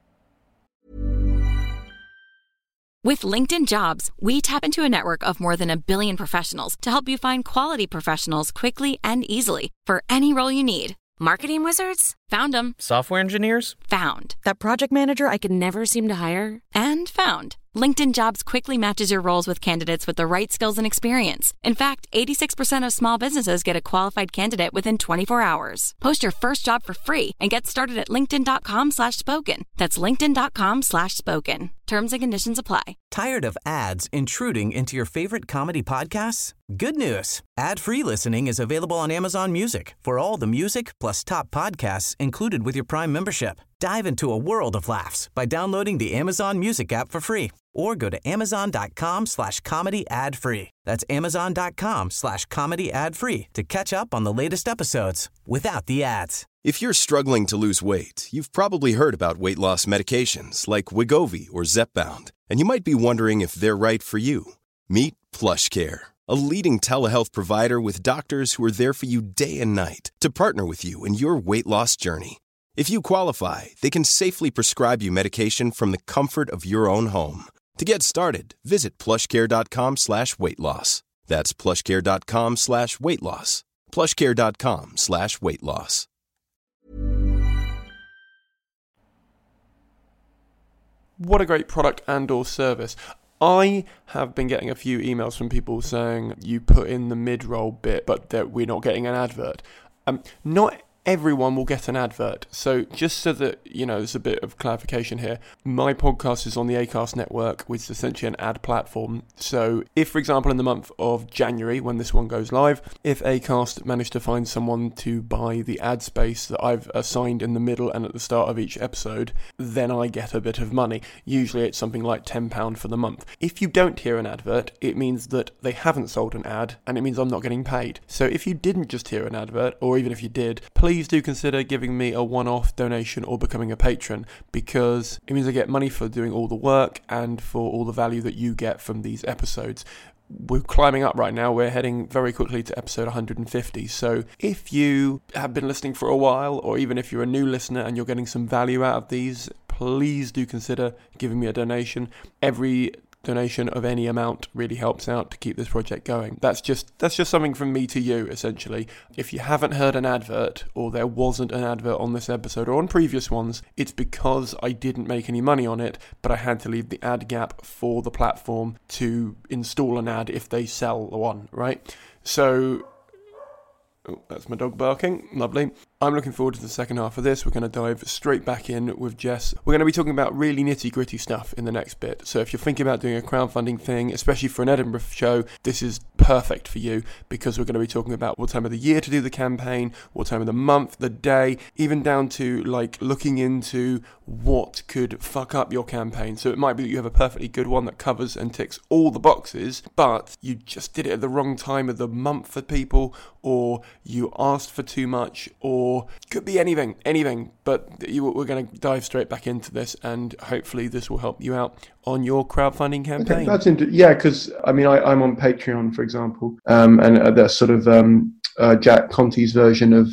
[SPEAKER 8] With LinkedIn Jobs, we tap into a network of more than a billion professionals to help you find quality professionals quickly and easily for any role you need. Marketing wizards? Found them.
[SPEAKER 9] Software engineers?
[SPEAKER 8] Found. That project manager I could never seem to hire? And found. LinkedIn Jobs quickly matches your roles with candidates with the right skills and experience. In fact, eighty-six percent of small businesses get a qualified candidate within twenty-four hours. Post your first job for free and get started at linkedin.com slash spoken. That's linkedin.com slash spoken. Terms and conditions apply.
[SPEAKER 10] Tired of ads intruding into your favorite comedy podcasts? Good news. Ad-free listening is available on Amazon Music for all the music plus top podcasts included with your Prime membership. Dive into a world of laughs by downloading the Amazon Music app for free or go to amazon.com slash comedy ad free. That's amazon.com slash comedy ad free to catch up on the latest episodes without the ads.
[SPEAKER 11] If you're struggling to lose weight, you've probably heard about weight loss medications like Wegovy or Zepbound, and you might be wondering if they're right for you. Meet PlushCare, a leading telehealth provider with doctors who are there for you day and night to partner with you in your weight loss journey. If you qualify, they can safely prescribe you medication from the comfort of your own home. To get started, visit plushcare.com slash weight loss. That's plushcare.com slash weight loss. plushcare.com slash weight loss.
[SPEAKER 6] What a great product and or service. I have been getting a few emails from people saying you put in the mid-roll bit, but that we're not getting an advert. Um, not everyone will get an advert. So just so that, you know, there's a bit of clarification here. My podcast is on the Acast network, which is essentially an ad platform. So if, for example, in the month of January, when this one goes live, if Acast managed to find someone to buy the ad space that I've assigned in the middle and at the start of each episode, then I get a bit of money. Usually it's something like ten pounds for the month. If you don't hear an advert, it means that they haven't sold an ad, and it means I'm not getting paid. So if you didn't just hear an advert, or even if you did, please do consider giving me a one-off donation or becoming a patron, because it means I get money for doing all the work and for all the value that you get from these episodes. We're climbing up right now. We're heading very quickly to episode one hundred fifty. So if you have been listening for a while, or even if you're a new listener and you're getting some value out of these, please do consider giving me a donation. Every donation of any amount really helps out to keep this project going. That's just that's just something from me to you, essentially. If you haven't heard an advert, or there wasn't an advert on this episode or on previous ones, it's because I didn't make any money on it, but I had to leave the ad gap for the platform to install an ad if they sell one, right? So, oh, that's my dog barking. Lovely. I'm looking forward to the second half of this. We're going to dive straight back in with Jess. We're going to be talking about really nitty-gritty stuff in the next bit. So if you're thinking about doing a crowdfunding thing, especially for an Edinburgh show, this is perfect for you, because we're going to be talking about what time of the year to do the campaign, what time of the month, the day, even down to like looking into what could fuck up your campaign. So it might be that you have a perfectly good one that covers and ticks all the boxes, but you just did it at the wrong time of the month for people, or you asked for too much, or Or could be anything, anything. But you, we're going to dive straight back into this, and hopefully this will help you out on your crowdfunding campaign.
[SPEAKER 12] Okay, that's inter- yeah, because I mean, I, I'm on Patreon, for example, um, and uh, that's sort of um, uh, Jack Conti's version of, of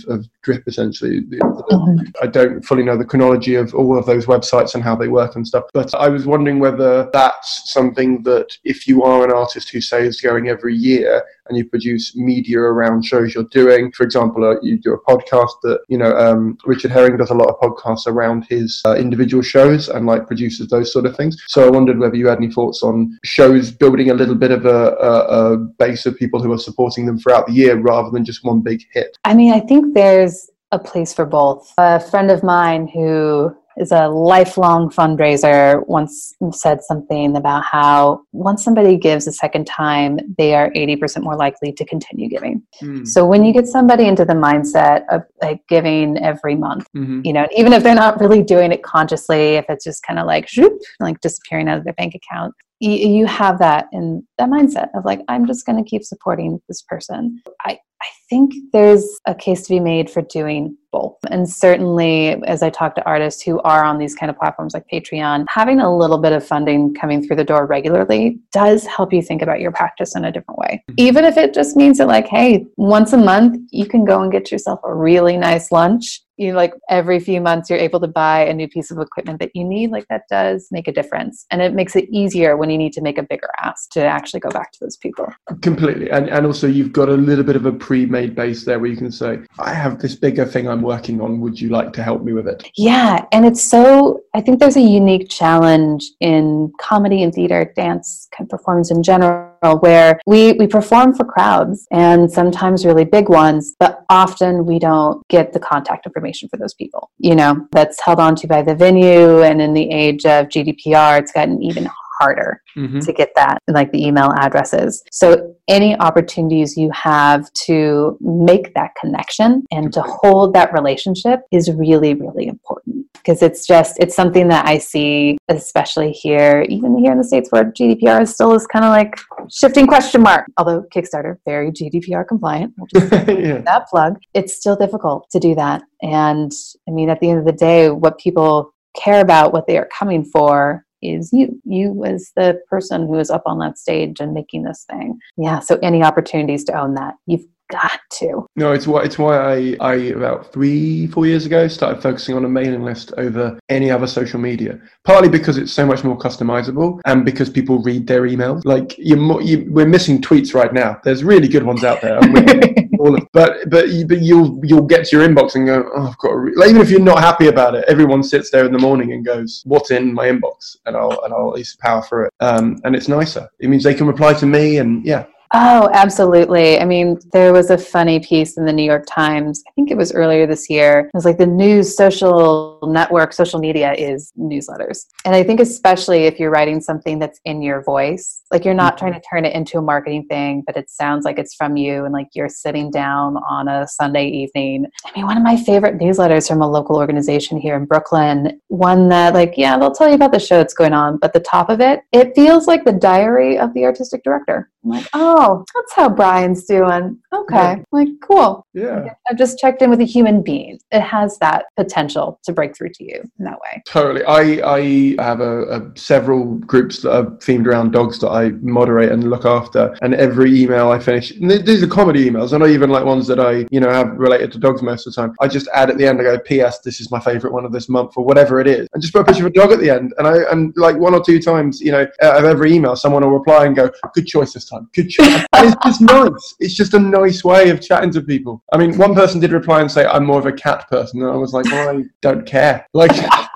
[SPEAKER 12] drip, essentially. Mm-hmm. I don't fully know the chronology of all of those websites and how they work and stuff, but I was wondering whether that's something that if you are an artist who say is going every year and you produce media around shows you're doing, for example, uh, you do a podcast that, you know, um, Richard Herring does a lot of podcasts around his uh, individual shows and like produces those sort of things. So I wondered whether you had any thoughts on shows building a little bit of a, a, a base of people who are supporting them throughout the year rather than just one big hit.
[SPEAKER 7] I mean, I think there's a place for both. A friend of mine who is a lifelong fundraiser once said something about how once somebody gives a second time, they are eighty percent more likely to continue giving. Mm. So when you get somebody into the mindset of like giving every month, mm-hmm. you know, even if they're not really doing it consciously, if it's just kind of like, shoop, like disappearing out of their bank account, you, you have that in that mindset of like, I'm just going to keep supporting this person. I, I think there's a case to be made for doing both. And certainly, as I talk to artists who are on these kind of platforms like Patreon, having a little bit of funding coming through the door regularly does help you think about your practice in a different way. Even if it just means that like, hey, once a month, you can go and get yourself a really nice lunch. You know, like every few months you're able to buy a new piece of equipment that you need, like that does make a difference. And it makes it easier when you need to make a bigger ask to actually go back to those people.
[SPEAKER 12] Completely. And and also you've got a little bit of a pre-made base there where you can say, I have this bigger thing I'm working on. Would you like to help me with it?
[SPEAKER 7] Yeah. And it's so, I think there's a unique challenge in comedy and theater, dance, kind of performance in general, where we, we perform for crowds and sometimes really big ones, but often we don't get the contact information for those people. You know, that's held onto by the venue, and in the age of G D P R, it's gotten even harder mm-hmm. to get that, like the email addresses. So any opportunities you have to make that connection and to hold that relationship is really, really important, because it's just, it's something that I see, especially here, even here in the States where G D P R is still is kind of like shifting question mark, although Kickstarter, very G D P R compliant, we'll just yeah. that plug, it's still difficult to do that. And I mean, at the end of the day, what people care about, what they are coming for, is you, you as the person who is up on that stage and making this thing. Yeah. So any opportunities to own that, you've got to.
[SPEAKER 12] No, it's why it's why I, I about three, four years ago started focusing on a mailing list over any other social media. Partly because it's so much more customizable, and because people read their emails. Like you're more, you, we're missing tweets right now. There's really good ones out there. all of, but but but you'll you'll get to your inbox and go, oh, I've got to re-. Like, even if you're not happy about it, everyone sits there in the morning and goes, what's in my inbox? And I'll and I'll at least power through it. Um, and it's nicer. It means they can reply to me, and yeah.
[SPEAKER 7] Oh, absolutely. I mean, there was a funny piece in the New York Times, I think it was earlier this year. It was like the news social network, social media is newsletters. And I think especially if you're writing something that's in your voice, like you're not trying to turn it into a marketing thing, but it sounds like it's from you and like you're sitting down on a Sunday evening. I mean, one of my favorite newsletters from a local organization here in Brooklyn, one that like, yeah, they'll tell you about the show that's going on, but the top of it, it feels like the diary of the artistic director. I'm like, oh, that's how Brian's doing. Okay. Yeah. Like, cool.
[SPEAKER 12] Yeah.
[SPEAKER 7] I've just checked in with a human being. It has that potential to break through to you in that way.
[SPEAKER 12] Totally. I, I have a, a several groups that are themed around dogs that I moderate and look after. And every email I finish, and these are comedy emails. They're not even like ones that I, you know, have related to dogs most of the time. I just add at the end, I go, P S, this is my favorite one of this month, or whatever it is. And just put a picture of a dog at the end. And I, and like one or two times, you know, out of every email, someone will reply and go, good choice this time. Good choice. And it's just nice. It's just a nice way of chatting to people. I mean, one person did reply and say, I'm more of a cat person. And I was like, well, I don't care. Like,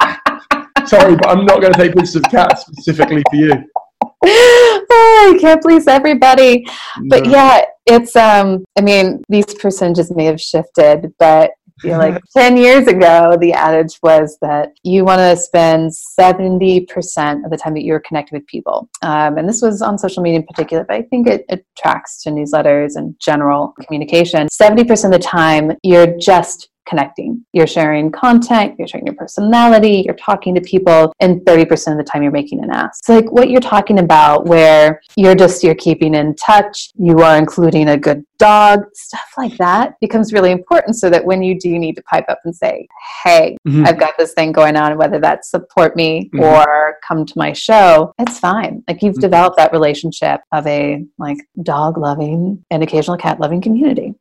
[SPEAKER 12] sorry, but I'm not going to take pictures of cats specifically for you.
[SPEAKER 7] Oh, I can't please everybody. But
[SPEAKER 12] No.
[SPEAKER 7] yeah, it's, um, I mean, these percentages may have shifted, but I feel like ten years ago, the adage was that you want to spend seventy percent of the time that you're connected with people. Um, and this was on social media in particular, but I think it, it tracks to newsletters and general communication. seventy percent of the time, you're just connecting. You're sharing content, you're sharing your personality, you're talking to people, and thirty percent of the time you're making an ask. So like what you're talking about where you're just, you're keeping in touch, you are including a good dog, stuff like that becomes really important, so that when you do need to pipe up and say, hey, mm-hmm. I've got this thing going on, whether that's support me mm-hmm. or come to my show, it's fine. Like you've mm-hmm. developed that relationship of a like dog loving and occasional cat loving community.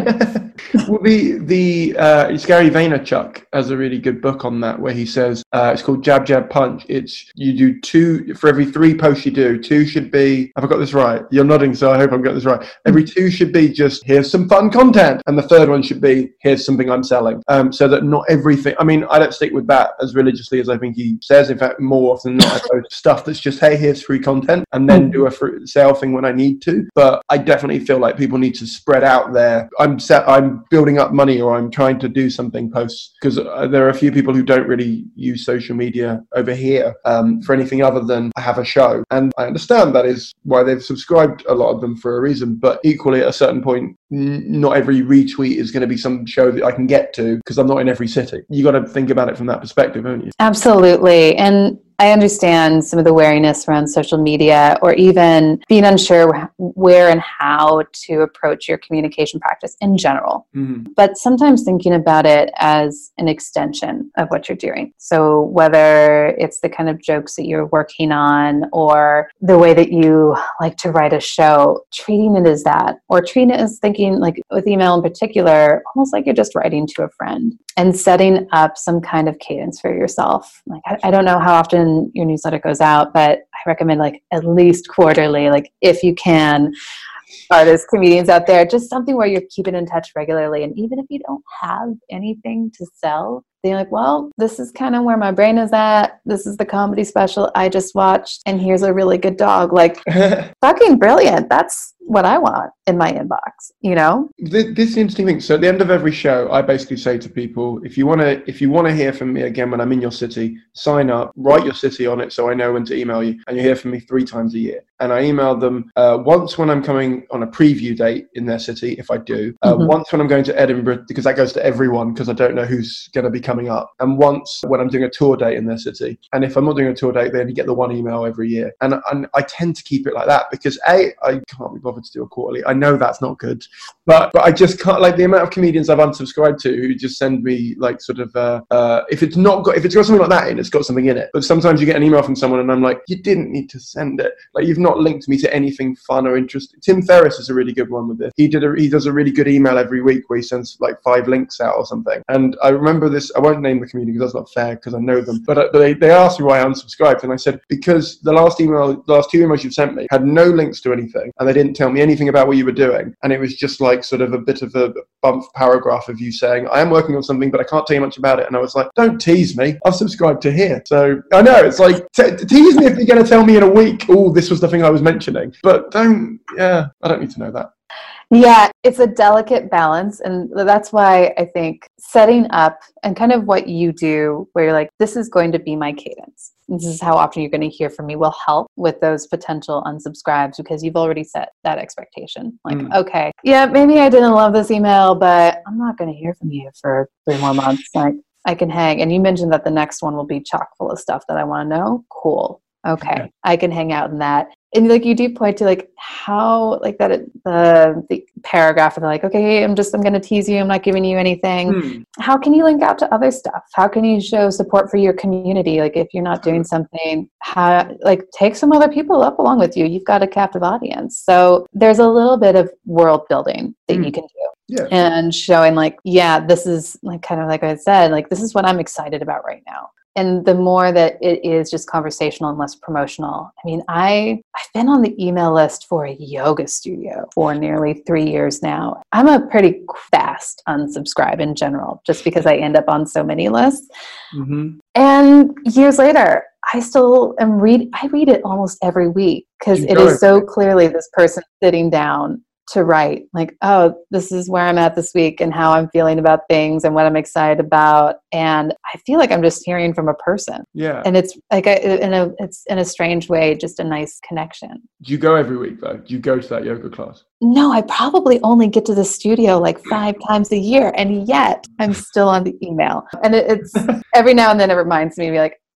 [SPEAKER 12] Well, the the uh, it's Gary Vaynerchuk has a really good book on that, where he says uh, it's called Jab Jab Punch. It's you do two for every three posts you do. Two should be. Have I got this right? You're nodding, so I hope I've got this right. Every two should be just here's some fun content, and the third one should be here's something I'm selling. Um, so that not everything. I mean, I don't stick with that as religiously as I think he says. In fact, more often than not, I post stuff that's just hey, here's free content, and then do a free sale thing when I need to. But I definitely feel like people need to spread out there. I'm set. I'm building up money, or I'm trying to do something posts, because uh, there are a few people who don't really use social media over here um, for anything other than I have a show, and I understand that is why they've subscribed, a lot of them, for a reason. But equally, at a certain point, n- not every retweet is going to be some show that I can get to because I'm not in every city. You got to think about it from that perspective, haven't you?
[SPEAKER 7] Absolutely. And I understand some of the wariness around social media, or even being unsure where and how to approach your communication practice in general. Mm-hmm. But sometimes thinking about it as an extension of what you're doing. So whether it's the kind of jokes that you're working on, or the way that you like to write a show, treating it as that, or treating it as thinking, like with email in particular, almost like you're just writing to a friend, and setting up some kind of cadence for yourself. Like, I, I don't know how often your newsletter goes out, but I recommend like at least quarterly, like if you can. Artists, comedians out there, just something where you're keeping in touch regularly. And even if you don't have anything to sell, they're like, well, this is kind of where my brain is at. This is the comedy special I just watched, and here's a really good dog. Like, fucking brilliant. That's what I want in my inbox, you know?
[SPEAKER 12] This, this is the interesting thing. So at the end of every show, I basically say to people, if you want to if you want to hear from me again when I'm in your city, sign up, write your city on it so I know when to email you, and you hear from me three times a year. And I email them uh, once when I'm coming on a preview date in their city, if I do. Uh, mm-hmm. Once when I'm going to Edinburgh, because that goes to everyone, because I don't know who's going to be coming up. And once when I'm doing a tour date in their city. And if I'm not doing a tour date, then you get the one email every year. And, and I tend to keep it like that because A, I can't be bothered to do a quarterly. I know that's not good. But but I just can't, like the amount of comedians I've unsubscribed to who just send me like sort of, uh, uh, if it's not got, if it's got something like that in, it's got something in it. But sometimes you get an email from someone and I'm like, you didn't need to send it. Like you've not linked me to anything fun or interesting. Tim Ferriss is a really good one with this. He did a, he does a really good email every week where he sends like five links out or something. And I remember this, I won't name the comedian because that's not fair because I know them. But, uh, but they, they asked me why I unsubscribed. And I said, because the last email, the last two emails you've sent me had no links to anything. And they didn't tell me anything about what you were doing. And it was just like sort of a bit of a bump paragraph of you saying, I am working on something, but I can't tell you much about it. And I was like, don't tease me. I've subscribed to here. So I know it's like, te- tease me if you're going to tell me in a week, oh, this was the thing I was mentioning. But don't, yeah, I don't need to know that.
[SPEAKER 7] Yeah, it's a delicate balance. And that's why I think setting up and kind of what you do where you're like, this is going to be my cadence. This is how often you're going to hear from me will help with those potential unsubscribes because you've already set that expectation. Like, mm. okay, yeah, maybe I didn't love this email, but I'm not going to hear from you for three more months. Like I can hang. And you mentioned that the next one will be chock full of stuff that I want to know. Cool. Okay. Yeah. I can hang out in that. And like you do point to like how like that the the paragraph and like, okay, I'm just I'm gonna tease you, I'm not giving you anything. Hmm. How can you link out to other stuff? How can you show support for your community? Like if you're not doing something, how like take some other people up along with you. You've got a captive audience. So there's a little bit of world building that hmm. you can do.
[SPEAKER 12] Yeah.
[SPEAKER 7] And showing like, yeah, this is like kind of like I said, like this is what I'm excited about right now. And the more that it is just conversational and less promotional. I mean, I, I've been on the email list for a yoga studio for nearly three years now. I'm a pretty fast unsubscribe in general, just because I end up on so many lists. Mm-hmm. And years later, I still am read. I read it almost every week because it is so clearly this person sitting down to write like, oh, this is where I'm at this week and how I'm feeling about things and what I'm excited about. And I feel like I'm just hearing from a person.
[SPEAKER 12] Yeah.
[SPEAKER 7] And it's like, a, in a, it's in a strange way, just a nice connection.
[SPEAKER 12] Do you go every week though? Do you go to that yoga class?
[SPEAKER 7] No, I probably only get to the studio like five times a year. And yet I'm still on the email. And it, it's every now and then it reminds me to be like,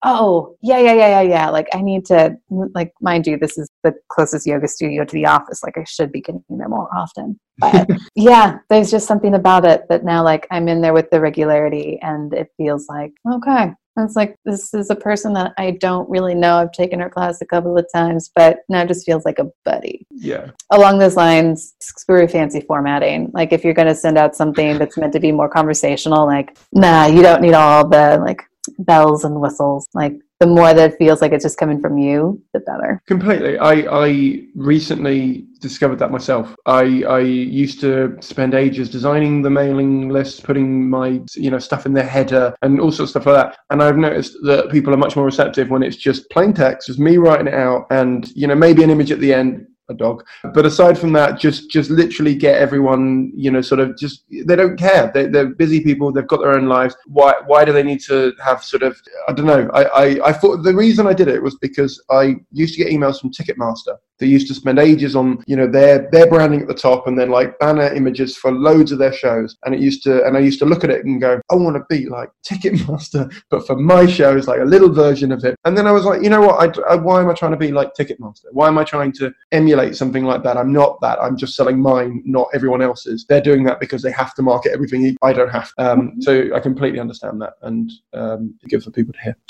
[SPEAKER 7] oh, yeah, yeah, yeah, yeah, yeah. Like I need to, like, mind you, this is the closest yoga studio to the office. Like I should be getting there more often. But yeah, there's just something about it that now, like, I'm in there with the regularity and it feels like, okay. It's like, this is a person that I don't really know. I've taken her class a couple of times, but now it just feels like a buddy.
[SPEAKER 12] Yeah.
[SPEAKER 7] Along those lines, screw fancy formatting. Like if you're going to send out something that's meant to be more conversational, like, nah, you don't need all the like bells and whistles. Like the more that it feels like it's just coming from you, the better.
[SPEAKER 12] Completely. I, I recently discovered that myself. I, I used to spend ages designing the mailing list, putting my, you know, stuff in their header and all sorts of stuff like that. And I've noticed that people are much more receptive when it's just plain text, just me writing it out and, you know, maybe an image at the end, a dog. But aside from that, just just literally get everyone, you know, sort of just, they don't care. They, they're busy people. They've got their own lives. Why why do they need to have sort of, I don't know. I, I, I thought the reason I did it was because I used to get emails from Ticketmaster. They used to spend ages on, you know, their their branding at the top and then like banner images for loads of their shows. And it used to, and I used to look at it and go, I want to be like Ticketmaster, but for my shows, like a little version of it. And then I was like, you know what? I, I, why am I trying to be like Ticketmaster? Why am I trying to emulate something like that? I'm not that. I'm just selling mine, not everyone else's. They're doing that because they have to market everything. I don't have to. Um, so I completely understand that, and um, good for people to hear.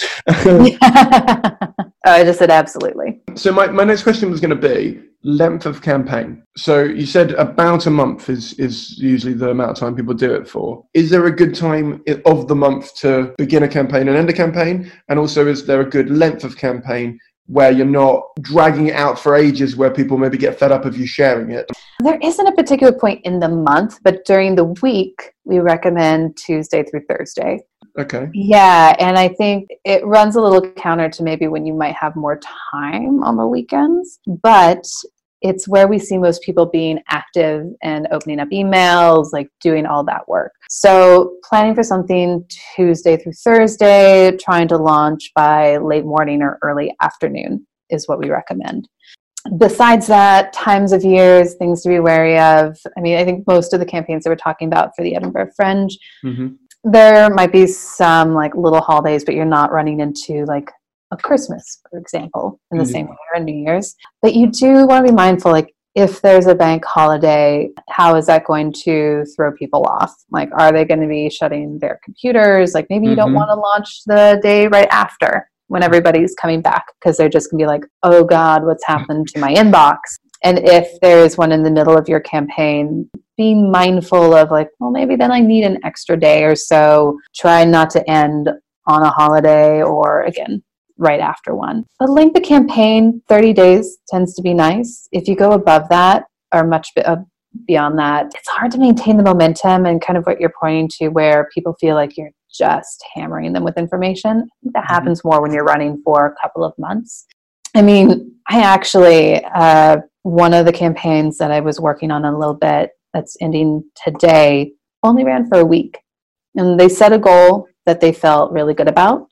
[SPEAKER 7] Oh, I just said absolutely.
[SPEAKER 12] So my, my next question was going to be length of campaign. So you said about a month is, is usually the amount of time people do it for. Is there a good time of the month to begin a campaign and end a campaign? And also, is there a good length of campaign where you're not dragging it out for ages, where people maybe get fed up of you sharing it?
[SPEAKER 7] There isn't a particular point in the month, but during the week, we recommend Tuesday through Thursday.
[SPEAKER 12] Okay.
[SPEAKER 7] Yeah, and I think it runs a little counter to maybe when you might have more time on the weekends, but it's where we see most people being active and opening up emails, like doing all that work. So planning for something Tuesday through Thursday, trying to launch by late morning or early afternoon is what we recommend. Besides that, times of years, things to be wary of. I mean, I think most of the campaigns that we're talking about for the Edinburgh Fringe, mm-hmm. there might be some like little holidays, but you're not running into like a Christmas, for example, in the mm-hmm. same way, or New Year's. But you do want to be mindful, like if there's a bank holiday, how is that going to throw people off? Like, are they going to be shutting their computers? Like maybe you mm-hmm. don't want to launch the day right after when everybody's coming back, because they're just going to be like, oh God, what's happened to my inbox? And if there is one in the middle of your campaign, be mindful of like, well, maybe then I need an extra day or so. Try not to end on a holiday or, again, right after one. But length the campaign, thirty days tends to be nice. If you go above that or much beyond that, it's hard to maintain the momentum and kind of what you're pointing to, where people feel like you're just hammering them with information. I think that mm-hmm. happens more when you're running for a couple of months. I mean, I actually, uh, one of the campaigns that I was working on a little bit that's ending today only ran for a week. And they set a goal that they felt really good about.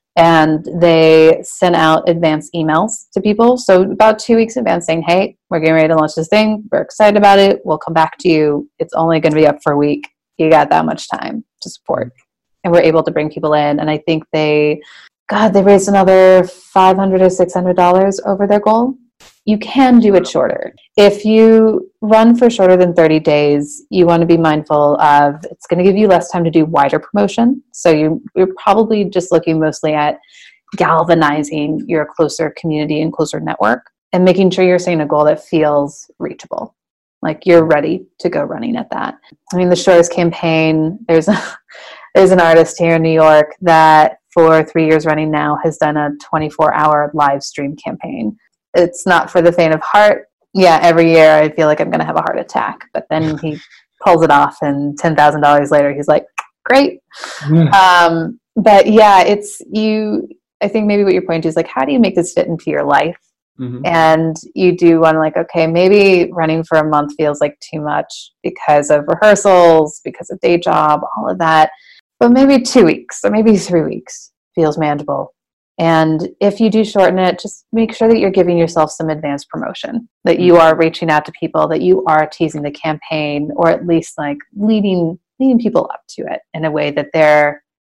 [SPEAKER 7] And they sent out advance emails to people. So about two weeks in advance saying, hey, we're getting ready to launch this thing. We're excited about it. We'll come back to you. It's only going to be up for a week. You got that much time to support. And we're able to bring people in. And I think they, God, they raised another five hundred dollars or six hundred dollars over their goal. You can do it shorter. If you run for shorter than thirty days, you want to be mindful of, it's going to give you less time to do wider promotion. So you, you're probably just looking mostly at galvanizing your closer community and closer network and making sure you're setting a goal that feels reachable. Like you're ready to go running at that. I mean, the shortest campaign, there's a, there's an artist here in New York that for three years running now has done a twenty-four hour live stream campaign. It's not for the faint of heart. Yeah, every year I feel like I'm going to have a heart attack, but then he pulls it off, and ten thousand dollars later, he's like, great. Yeah. Um, but yeah, it's you, I think maybe what you're pointing to is like, how do you make this fit into your life? Mm-hmm. And you do want to like, okay, maybe running for a month feels like too much because of rehearsals, because of day job, all of that. But maybe two weeks or maybe three weeks feels manageable. And if you do shorten it, just make sure that you're giving yourself some advanced promotion, that you are reaching out to people, that you are teasing the campaign, or at least like leading leading people up to it in a way that they're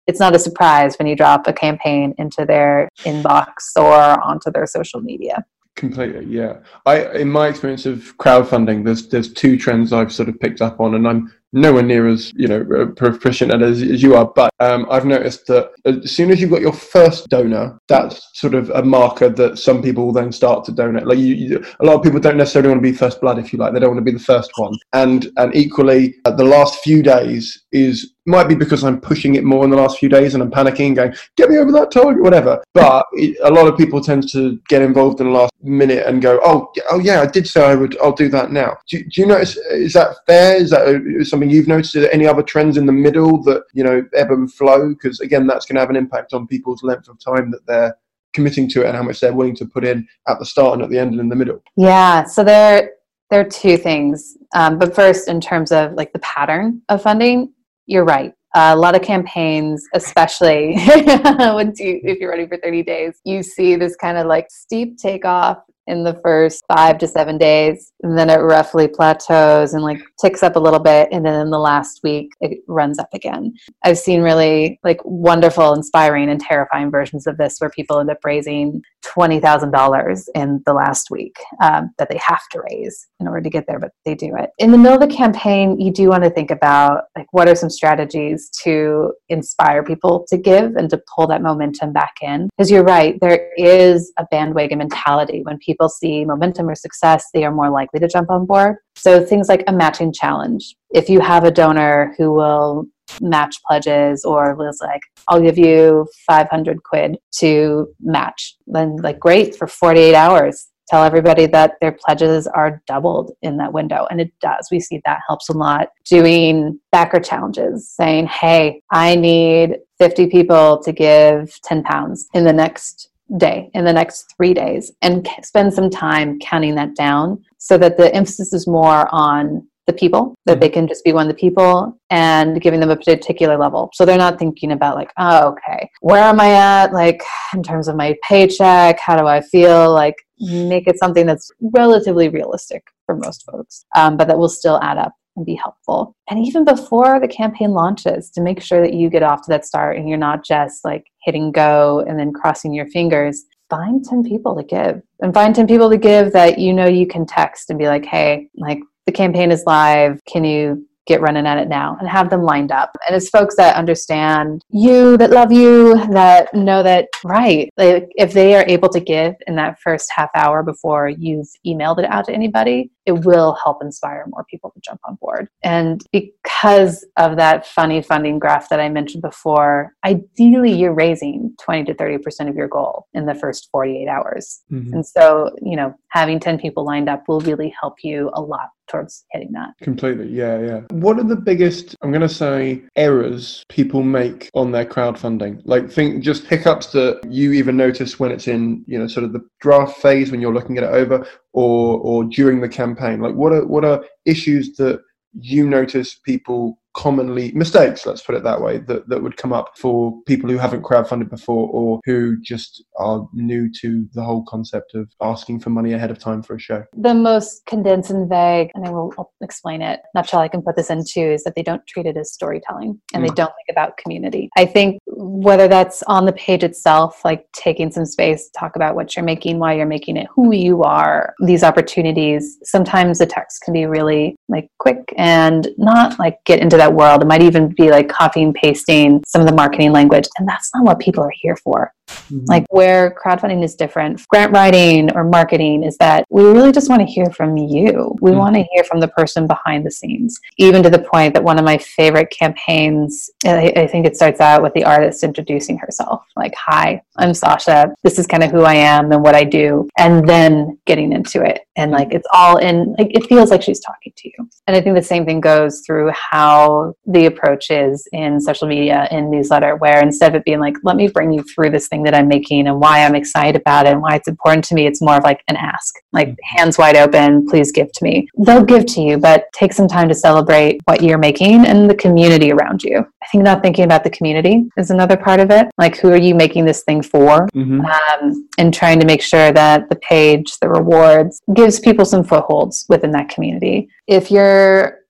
[SPEAKER 7] it's not a surprise when you drop a campaign into their inbox or onto their social media.
[SPEAKER 12] Completely, yeah. I, in my experience of crowdfunding, there's there's two trends I've sort of picked up on, and I'm nowhere near as you know proficient as, as you are, but um, I've noticed that as soon as you've got your first donor, that's sort of a marker that some people will then start to donate. Like you, you, a lot of people don't necessarily want to be first blood, if you like. They don't want to be the first one, and and equally, uh, the last few days is might be because I'm pushing it more in the last few days and I'm panicking, going, get me over that target, whatever. But it, a lot of people tend to get involved in the last minute and go, oh, oh yeah, I did say I would, I'll do that now. Do, do you notice, is that fair? Is that a, something you've noticed? Are there any other trends in the middle that, you know, ebb and flow? Because again, that's going to have an impact on people's length of time that they're committing to it and how much they're willing to put in at the start and at the end and in the middle.
[SPEAKER 7] Yeah, so there, there are two things. Um, but first, in terms of like the pattern of funding, you're right. Uh, a lot of campaigns, especially once you, if you're running for thirty days, you see this kind of like steep takeoff in the first five to seven days, and then it roughly plateaus and like ticks up a little bit, and then in the last week it runs up again. I've seen really like wonderful, inspiring, and terrifying versions of this where people end up raising twenty thousand dollars in the last week um, that they have to raise in order to get there, but they do it. In the middle of the campaign, you do want to think about like what are some strategies to inspire people to give and to pull that momentum back in. Because you're right, there is a bandwagon mentality. When people see momentum or success, they are more likely to jump on board. So things like a matching challenge. If you have a donor who will match pledges or was like, I'll give you five hundred quid to match, then like great, for forty-eight hours. Tell everybody that their pledges are doubled in that window. And it does. We see that helps a lot. Doing backer challenges, saying, hey, I need fifty people to give ten pounds in the next day, in the next three days, and spend some time counting that down so that the emphasis is more on the people, that they can just be one of the people and giving them a particular level. So they're not thinking about like, oh, okay, where am I at? Like in terms of my paycheck, how do I feel? Like make it something that's relatively realistic for most folks, um, but that will still add up and be helpful. And even before the campaign launches, to make sure that you get off to that start and you're not just like hitting go and then crossing your fingers, find ten people to give and find ten people to give that you know you can text and be like, hey, like the campaign is live. Can you get running at it now? And have them lined up. And it's folks that understand you, that love you, that know that, right, like if they are able to give in that first half hour before you've emailed it out to anybody, it will help inspire more people to jump on board. And because of that funny funding graph that I mentioned before, ideally you're raising twenty to thirty percent of your goal in the first forty-eight hours. Mm-hmm. And so, you know, having ten people lined up will really help you a lot towards hitting that.
[SPEAKER 12] Completely. Yeah, yeah. What are the biggest, I'm going to say, errors people make on their crowdfunding? Like think just hiccups that you even notice when it's in, you know, sort of the draft phase when you're looking at it over, or or during the campaign. Like what are what are issues that you notice people commonly, mistakes, let's put it that way, that, that would come up for people who haven't crowdfunded before or who just are new to the whole concept of asking for money ahead of time for a show?
[SPEAKER 7] The most condensed and vague, and I will I'll explain it, nutshell I can put this in too, is that they don't treat it as storytelling and mm. they don't think about community. I think whether that's on the page itself, like taking some space, talk about what you're making, why you're making it, who you are, these opportunities, sometimes the text can be really like quick and not like get into that world. It might even be like copying and pasting some of the marketing language, and that's not what people are here for. Mm-hmm. Like where crowdfunding is different, grant writing or marketing, is that we really just want to hear from you. We mm-hmm. want to hear from the person behind the scenes, even to the point that one of my favorite campaigns, I, I think it starts out with the artist introducing herself, like, hi, I'm Sasha. This is kind of who I am and what I do. And then getting into it. And like, it's all in, like, it feels like she's talking to you. And I think the same thing goes through how the approach is in social media, in newsletter, where instead of it being like, let me bring you through this thing that I'm making and why I'm excited about it and why it's important to me, it's more of like an ask, like hands wide open, please give to me. They'll give to you, but take some time to celebrate what you're making and the community around you. I think not thinking about the community is another part of it. Like, who are you making this thing for? Mm-hmm. Um, and trying to make sure that the page, the rewards, gives people some footholds within that community. If you're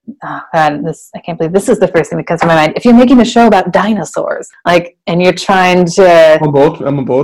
[SPEAKER 7] oh God, this, I can't believe this is the first thing that comes to my mind. If you're making a show about dinosaurs, like, and you're trying to...
[SPEAKER 12] I'm on board, I'm on board.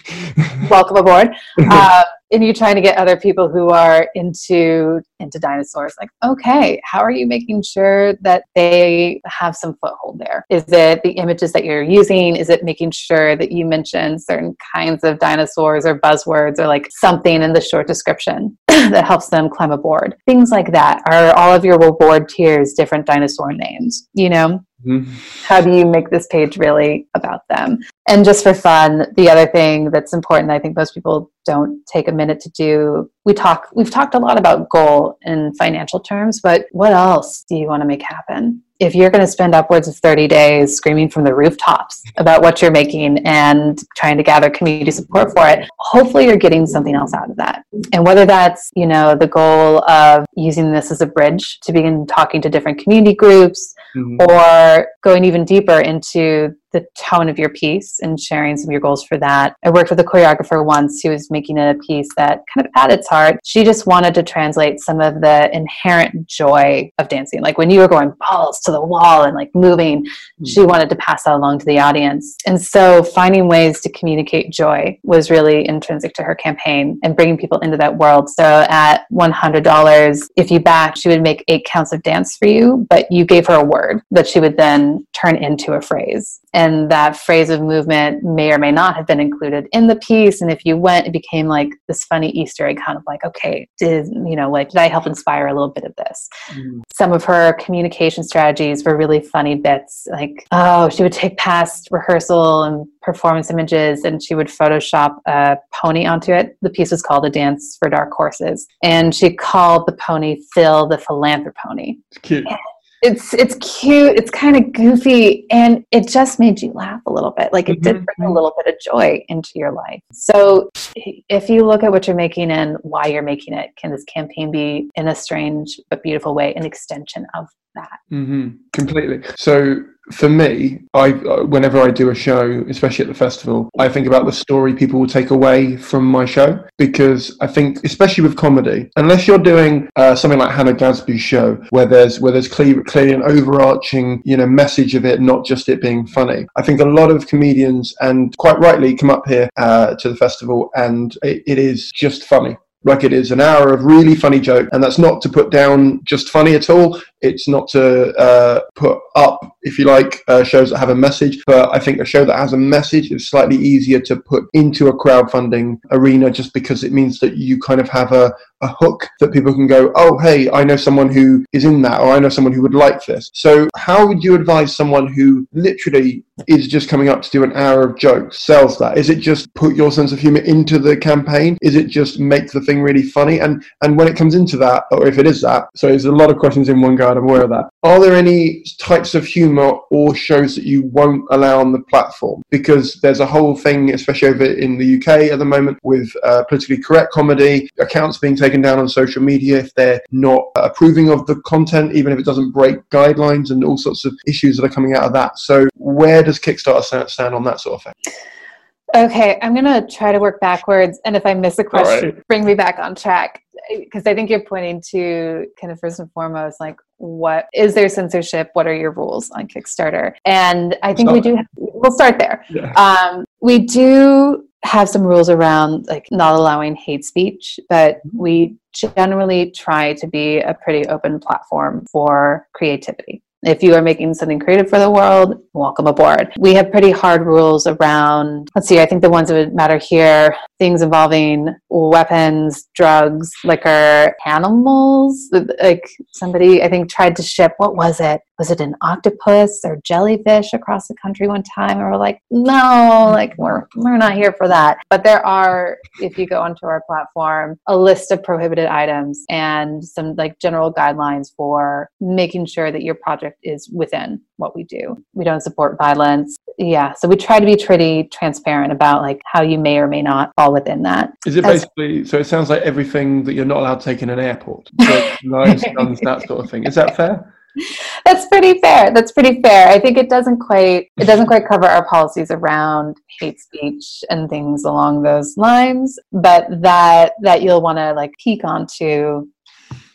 [SPEAKER 7] Welcome aboard. Uh, and you're trying to get other people who are into into dinosaurs, like, okay, how are you making sure that they have some foothold there? Is it the images that you're using? Is it making sure that you mention certain kinds of dinosaurs or buzzwords or like something in the short description that helps them climb aboard? Things like that. Are all of your reward tiers different dinosaur names? You know? Mm-hmm. How do you make this page really about them? And just for fun, the other thing that's important, I think most people don't take a minute to do, we talk, we've talked a lot about goal in financial terms, but what else do you want to make happen? If you're going to spend upwards of thirty days screaming from the rooftops about what you're making and trying to gather community support for it, hopefully you're getting something else out of that. And whether that's, you know, the goal of using this as a bridge to begin talking to different community groups, mm-hmm. or going even deeper into the tone of your piece and sharing some of your goals for that. I worked with a choreographer once who was making a piece that kind of at its heart, she just wanted to translate some of the inherent joy of dancing. Like when you were going balls to the wall and like moving, mm-hmm. she wanted to pass that along to the audience. And so finding ways to communicate joy was really intrinsic to her campaign and bringing people into that world. So at one hundred dollars, if you backed, she would make eight counts of dance for you, but you gave her a word that she would then turn into a phrase. And that phrase of movement may or may not have been included in the piece. And if you went, it became like this funny Easter egg, kind of like, okay, did, you know, like, did I help inspire a little bit of this? Mm. Some of her communication strategies were really funny bits. Like, oh, she would take past rehearsal and performance images and she would Photoshop a pony onto it. The piece was called A Dance for Dark Horses. And she called the pony Phil the Philanthropony.
[SPEAKER 12] It's cute.
[SPEAKER 7] It's it's cute, it's kind of goofy, and it just made you laugh a little bit. Like it did bring a little bit of joy into your life. So if you look at what you're making and why you're making it, can this campaign be, in a strange but beautiful way, an extension of that?
[SPEAKER 12] Mm-hmm. Completely. So for me, I whenever I do a show, especially at the festival, I think about the story people will take away from my show, because I think, especially with comedy, unless you're doing uh, something like Hannah Gadsby's show, where there's where there's clear, clearly an overarching, you know, message of it, not just it being funny. I think a lot of comedians, and quite rightly, come up here uh, to the festival, and it, it is just funny. Like it is an hour of really funny joke, and that's not to put down just funny at all. It's not to uh, put up, if you like, uh, shows that have a message. But I think a show that has a message is slightly easier to put into a crowdfunding arena, just because it means that you kind of have a, a hook that people can go, oh, hey, I know someone who is in that, or I know someone who would like this. So how would you advise someone who literally is just coming up to do an hour of jokes, sells that? Is it just put your sense of humor into the campaign? Is it just make the thing really funny? And and when it comes into that, or if it is that, so there's a lot of questions in one go, I'm aware of that. Are there any types of humor or shows that you won't allow on the platform? Because there's a whole thing, especially over in the U K at the moment, with uh, politically correct comedy, accounts being taken down on social media if they're not approving of the content, even if it doesn't break guidelines, and all sorts of issues that are coming out of that. So where does Kickstarter stand on that sort of thing?
[SPEAKER 7] Okay, I'm going to try to work backwards, and if I miss a question, right, bring me back on track. Because I think you're pointing to kind of first and foremost, like, what is there censorship? What are your rules on Kickstarter? And I think we do, have, we'll start there. Yeah. Um, we do have some rules around like not allowing hate speech, but we generally try to be a pretty open platform for creativity. If you are making something creative for the world, welcome aboard. We have pretty hard rules around, let's see, I think the ones that would matter here, things involving weapons, drugs, liquor, animals. Like somebody, I think, tried to ship, what was it? Was it an octopus or jellyfish across the country one time? And we're like, no, like we're we're not here for that. But there are, if you go onto our platform, a list of prohibited items and some like general guidelines for making sure that your project is within what we do. We don't support violence. Yeah. So we try to be pretty transparent about like how you may or may not fall within that.
[SPEAKER 12] Is it As, basically, so it sounds like everything that you're not allowed to take in an airport, so knives, guns, that sort of thing. Is that fair?
[SPEAKER 7] That's pretty fair. That's pretty fair. I think it doesn't quite it doesn't quite cover our policies around hate speech and things along those lines, but that that you'll want to like peek onto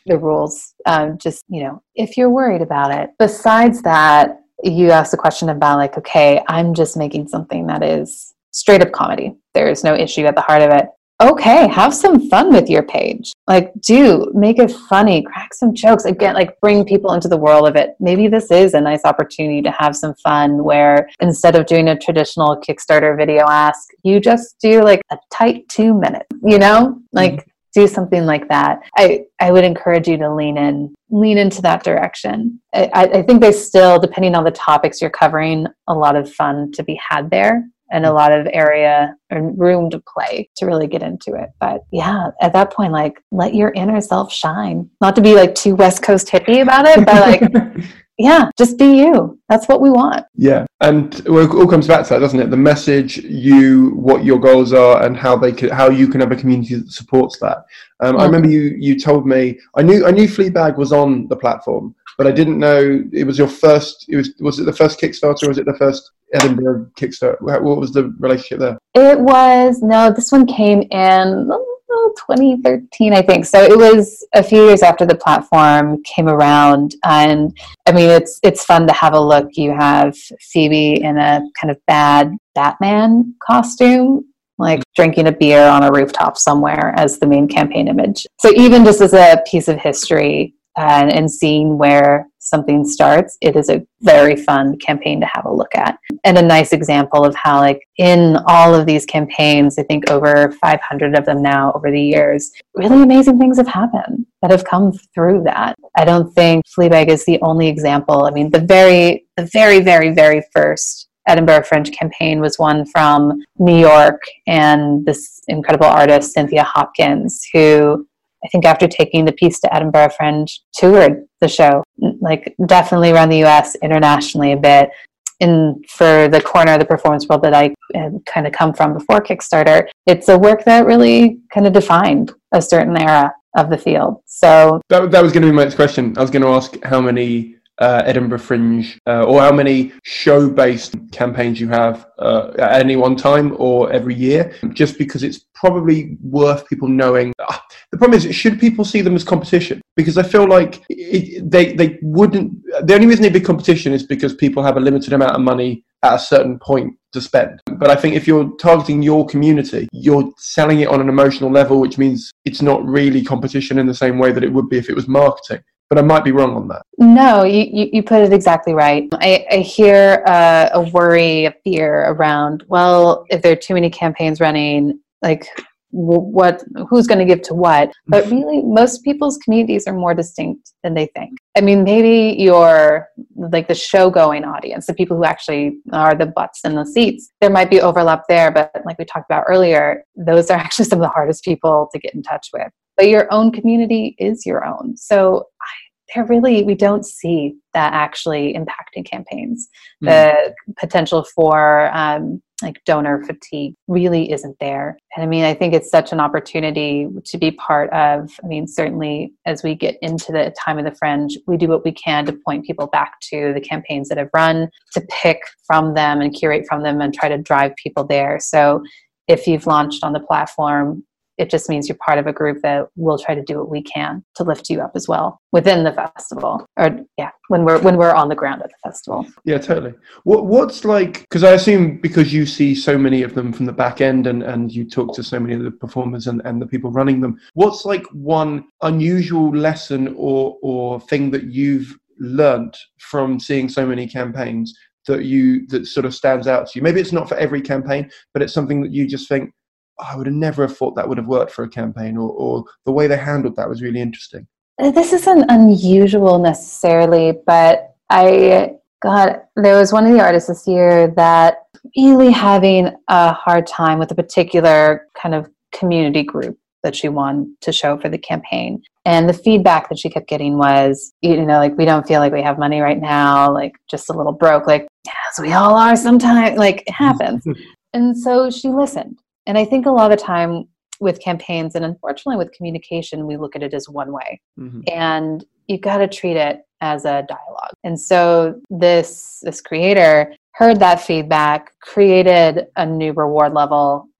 [SPEAKER 7] the rules. Um, just, you know, if you're worried about it. Besides that, you asked the question about like, okay, I'm just making something that is straight up comedy. There is no issue at the heart of it. Okay, have some fun with your page. Like, do make it funny, crack some jokes. Again, like bring people into the world of it. Maybe this is a nice opportunity to have some fun where instead of doing a traditional Kickstarter video ask, you just do like a tight two minutes, you know, like mm-hmm. do something like that. I, I would encourage you to lean in, lean into that direction. I, I think there's still, depending on the topics you're covering, a lot of fun to be had there. And a lot of area and room to play to really get into it. But yeah, at that point, like let your inner self shine. Not to be like too West Coast hippie about it, but like, yeah, just be you. That's what we want.
[SPEAKER 12] Yeah. And well, it all comes back to that, doesn't it? The message, you, what your goals are, and how they could, how you can have a community that supports that. Um, yeah. I remember you, you told me, I knew, I knew Fleabag was on the platform, but I didn't know it was your first, it was, was it the first Kickstarter or was it the first Edinburgh Kickstarter? What was the relationship there?
[SPEAKER 7] It was, no, this one came in oh, twenty thirteen, I think. So it was a few years after the platform came around. And I mean, it's it's fun to have a look. You have Phoebe in a kind of bad Batman costume, like drinking a beer on a rooftop somewhere as the main campaign image. So even just as a piece of history, And, and seeing where something starts, it is a very fun campaign to have a look at. And a nice example of how, like, in all of these campaigns, I think over five hundred of them now over the years, really amazing things have happened that have come through that. I don't think Fleabag is the only example. I mean, the very, the very, very, very first Edinburgh Fringe campaign was one from New York and this incredible artist, Cynthia Hopkins, who I think after taking the piece to Edinburgh Fringe, toured the show, like definitely around the U S, internationally a bit. In for the corner of the performance world that I kind of come from before Kickstarter, it's a work that really kind of defined a certain era of the field. So
[SPEAKER 12] that, that was going to be my next question. I was going to ask how many uh, Edinburgh Fringe uh, or how many show-based campaigns you have uh, at any one time or every year, just because it's probably worth people knowing. Uh, the problem is, should people see them as competition? Because I feel like it, they they wouldn't. The only reason they'd be competition is because people have a limited amount of money at a certain point to spend. But I think if you're targeting your community, you're selling it on an emotional level, which means it's not really competition in the same way that it would be if it was marketing. But I might be wrong on that. No,
[SPEAKER 7] you, you, you put it exactly right. I, I hear uh, a worry, a fear around, well, if there are too many campaigns running, like what, who's going to give to what? But really, most people's communities are more distinct than they think. I mean, maybe your, like the show going audience, the people who actually are the butts in the seats, there might be overlap there. But like we talked about earlier, those are actually some of the hardest people to get in touch with. But your own community is your own. So I, they're really, we don't see that actually impacting campaigns. Mm. The potential for um, like donor fatigue really isn't there. And I mean, I think it's such an opportunity to be part of, I mean, certainly as we get into the time of the Fringe, we do what we can to point people back to the campaigns that have run, to pick from them and curate from them and try to drive people there. So if you've launched on the platform, it just means you're part of a group that will try to do what we can to lift you up as well within the festival, or yeah, when we're when we're on the ground at the festival.
[SPEAKER 12] Yeah, totally. What what's like? Because I assume because you see so many of them from the back end, and and you talk to so many of the performers and and the people running them. What's like one unusual lesson or or thing that you've learnt from seeing so many campaigns that you that sort of stands out to you? Maybe it's not for every campaign, but it's something that you just think, oh, I would have never have thought that would have worked for a campaign, or, or the way they handled that was really interesting.
[SPEAKER 7] This isn't unusual necessarily, but I, God, there was one of the artists this year that really having a hard time with a particular kind of community group that she wanted to show for the campaign. And the feedback that she kept getting was, you know, like, we don't feel like we have money right now, like just a little broke, like, yes, we all are sometimes, like it happens. And so she listened. And I think a lot of the time with campaigns, and unfortunately with communication, we look at it as one way. Mm-hmm. And you've got to treat it as a dialogue. And so this this creator heard that feedback, created a new reward level,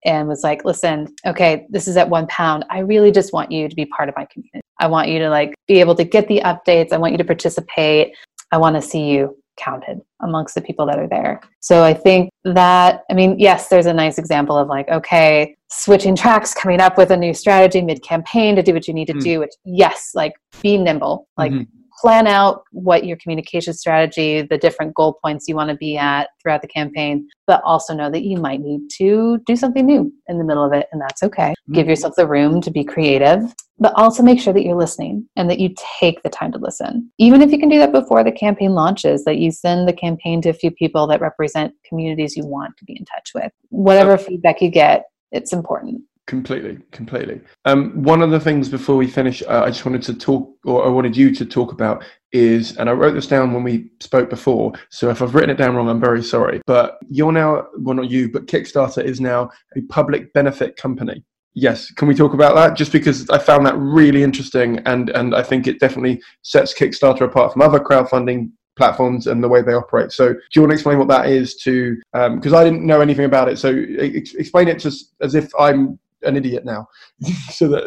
[SPEAKER 7] and was like, listen, okay, this is at one pound. I really just want you to be part of my community. I want you to like be able to get the updates. I want you to participate. I want to see you counted amongst the people that are there. So I think that, I mean, yes, there's a nice example of like, okay, switching tracks, coming up with a new strategy mid-campaign to do what you need to mm. do, which yes, like be nimble, like mm-hmm. plan out what your communication strategy, the different goal points you want to be at throughout the campaign, but also know that you might need to do something new in the middle of it, and that's okay. Mm-hmm. Give yourself the room to be creative, but also make sure that you're listening and that you take the time to listen. Even if you can do that before the campaign launches, that you send the campaign to a few people that represent communities you want to be in touch with. Whatever so- feedback you get, it's important.
[SPEAKER 12] Completely, completely. Um, one of the things before we finish, uh, I just wanted to talk, or I wanted you to talk about is, and I wrote this down when we spoke before, so if I've written it down wrong, I'm very sorry, but you're now, well not you, but Kickstarter is now a public benefit company. Yes, can we talk about that? Just because I found that really interesting, and, and I think it definitely sets Kickstarter apart from other crowdfunding platforms and the way they operate. So do you want to explain what that is to, because um, I didn't know anything about it, so ex- explain it just as if I'm an idiot now. So that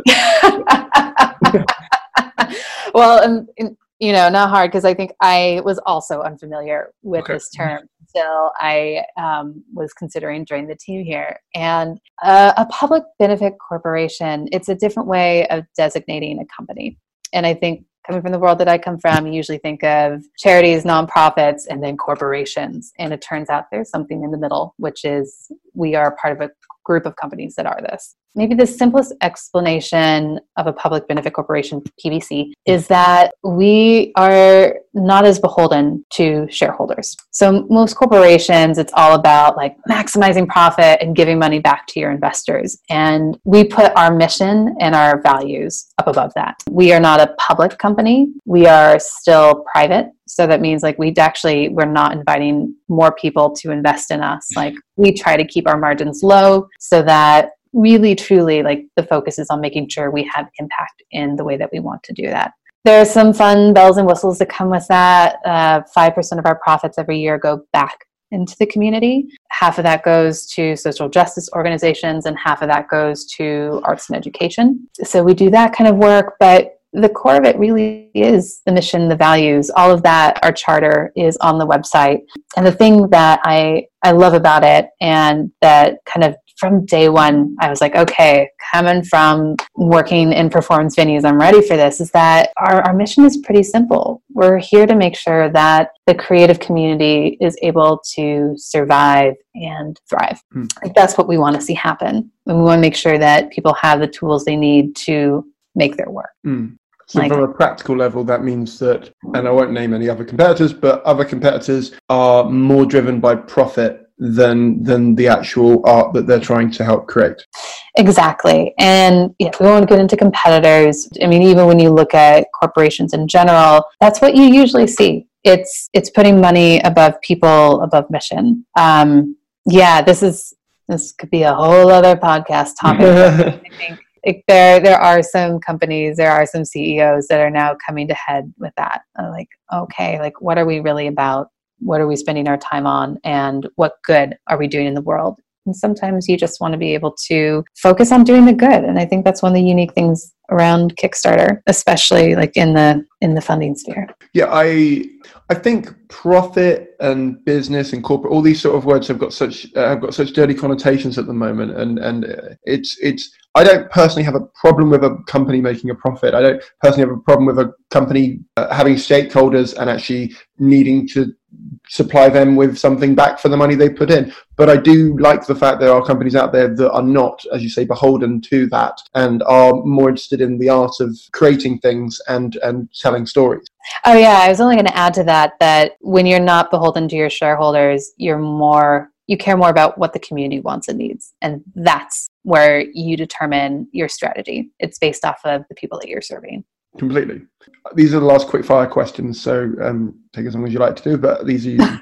[SPEAKER 7] well, um, you know, not hard, because I think I was also unfamiliar with okay. this term until I um, was considering joining the team here. And uh, a public benefit corporation, it's a different way of designating a company. And I think coming from the world that I come from, you usually think of charities, nonprofits, and then corporations. And it turns out there's something in the middle, which is we are part of a group of companies that are this. Maybe the simplest explanation of a public benefit corporation, P B C, is that we are not as beholden to shareholders. So most corporations, it's all about like maximizing profit and giving money back to your investors. And we put our mission and our values up above that. We are not a public company. We are still private. So that means like we'd actually, we're not inviting more people to invest in us. Like we try to keep our margins low so that really, truly, like the focus is on making sure we have impact in the way that we want to do that. There are some fun bells and whistles that come with that. Uh, five percent of our profits every year go back into the community. Half of that goes to social justice organizations and half of that goes to arts and education. So we do that kind of work, but the core of it really is the mission, the values, all of that. Our charter is on the website. And the thing that I, I love about it, and that kind of from day one, I was like, okay, coming from working in performance venues, I'm ready for this, is that our, our mission is pretty simple. We're here to make sure that the creative community is able to survive and thrive. Mm. Like that's what we want to see happen. And we want to make sure that people have the tools they need to make their work. Mm.
[SPEAKER 12] So
[SPEAKER 7] like,
[SPEAKER 12] from a practical level, that means that, and I won't name any other competitors, but other competitors are more driven by profit than than the actual art that they're trying to help create.
[SPEAKER 7] Exactly. And yeah, we won't get into competitors. I mean, even when you look at corporations in general, that's what you usually see. It's it's putting money above people, above mission. Um, yeah, this is this could be a whole other podcast topic. I think Like there, there are some companies, there are some C E Os that are now coming to head with that. I'm like, okay, like what are we really about? What are we spending our time on? And what good are we doing in the world? And sometimes you just want to be able to focus on doing the good. And I think that's one of the unique things around Kickstarter, especially like in the in the funding sphere.
[SPEAKER 12] Yeah, I I think profit and business and corporate, all these sort of words have got such uh, have got such dirty connotations at the moment, and and it's it's. I don't personally have a problem with a company making a profit. I don't personally have a problem with a company uh, having stakeholders and actually needing to supply them with something back for the money they put in. But I do like the fact there are companies out there that are not, as you say, beholden to that and are more interested in the art of creating things and, and telling stories.
[SPEAKER 7] Oh yeah, I was only going to add to that, that when you're not beholden to your shareholders, you're more, you care more about what the community wants and needs. And that's where you determine your strategy. It's based off of the people that you're serving.
[SPEAKER 12] Completely. These are the last quick fire questions, so um, take as long as you like to do, but these are usually,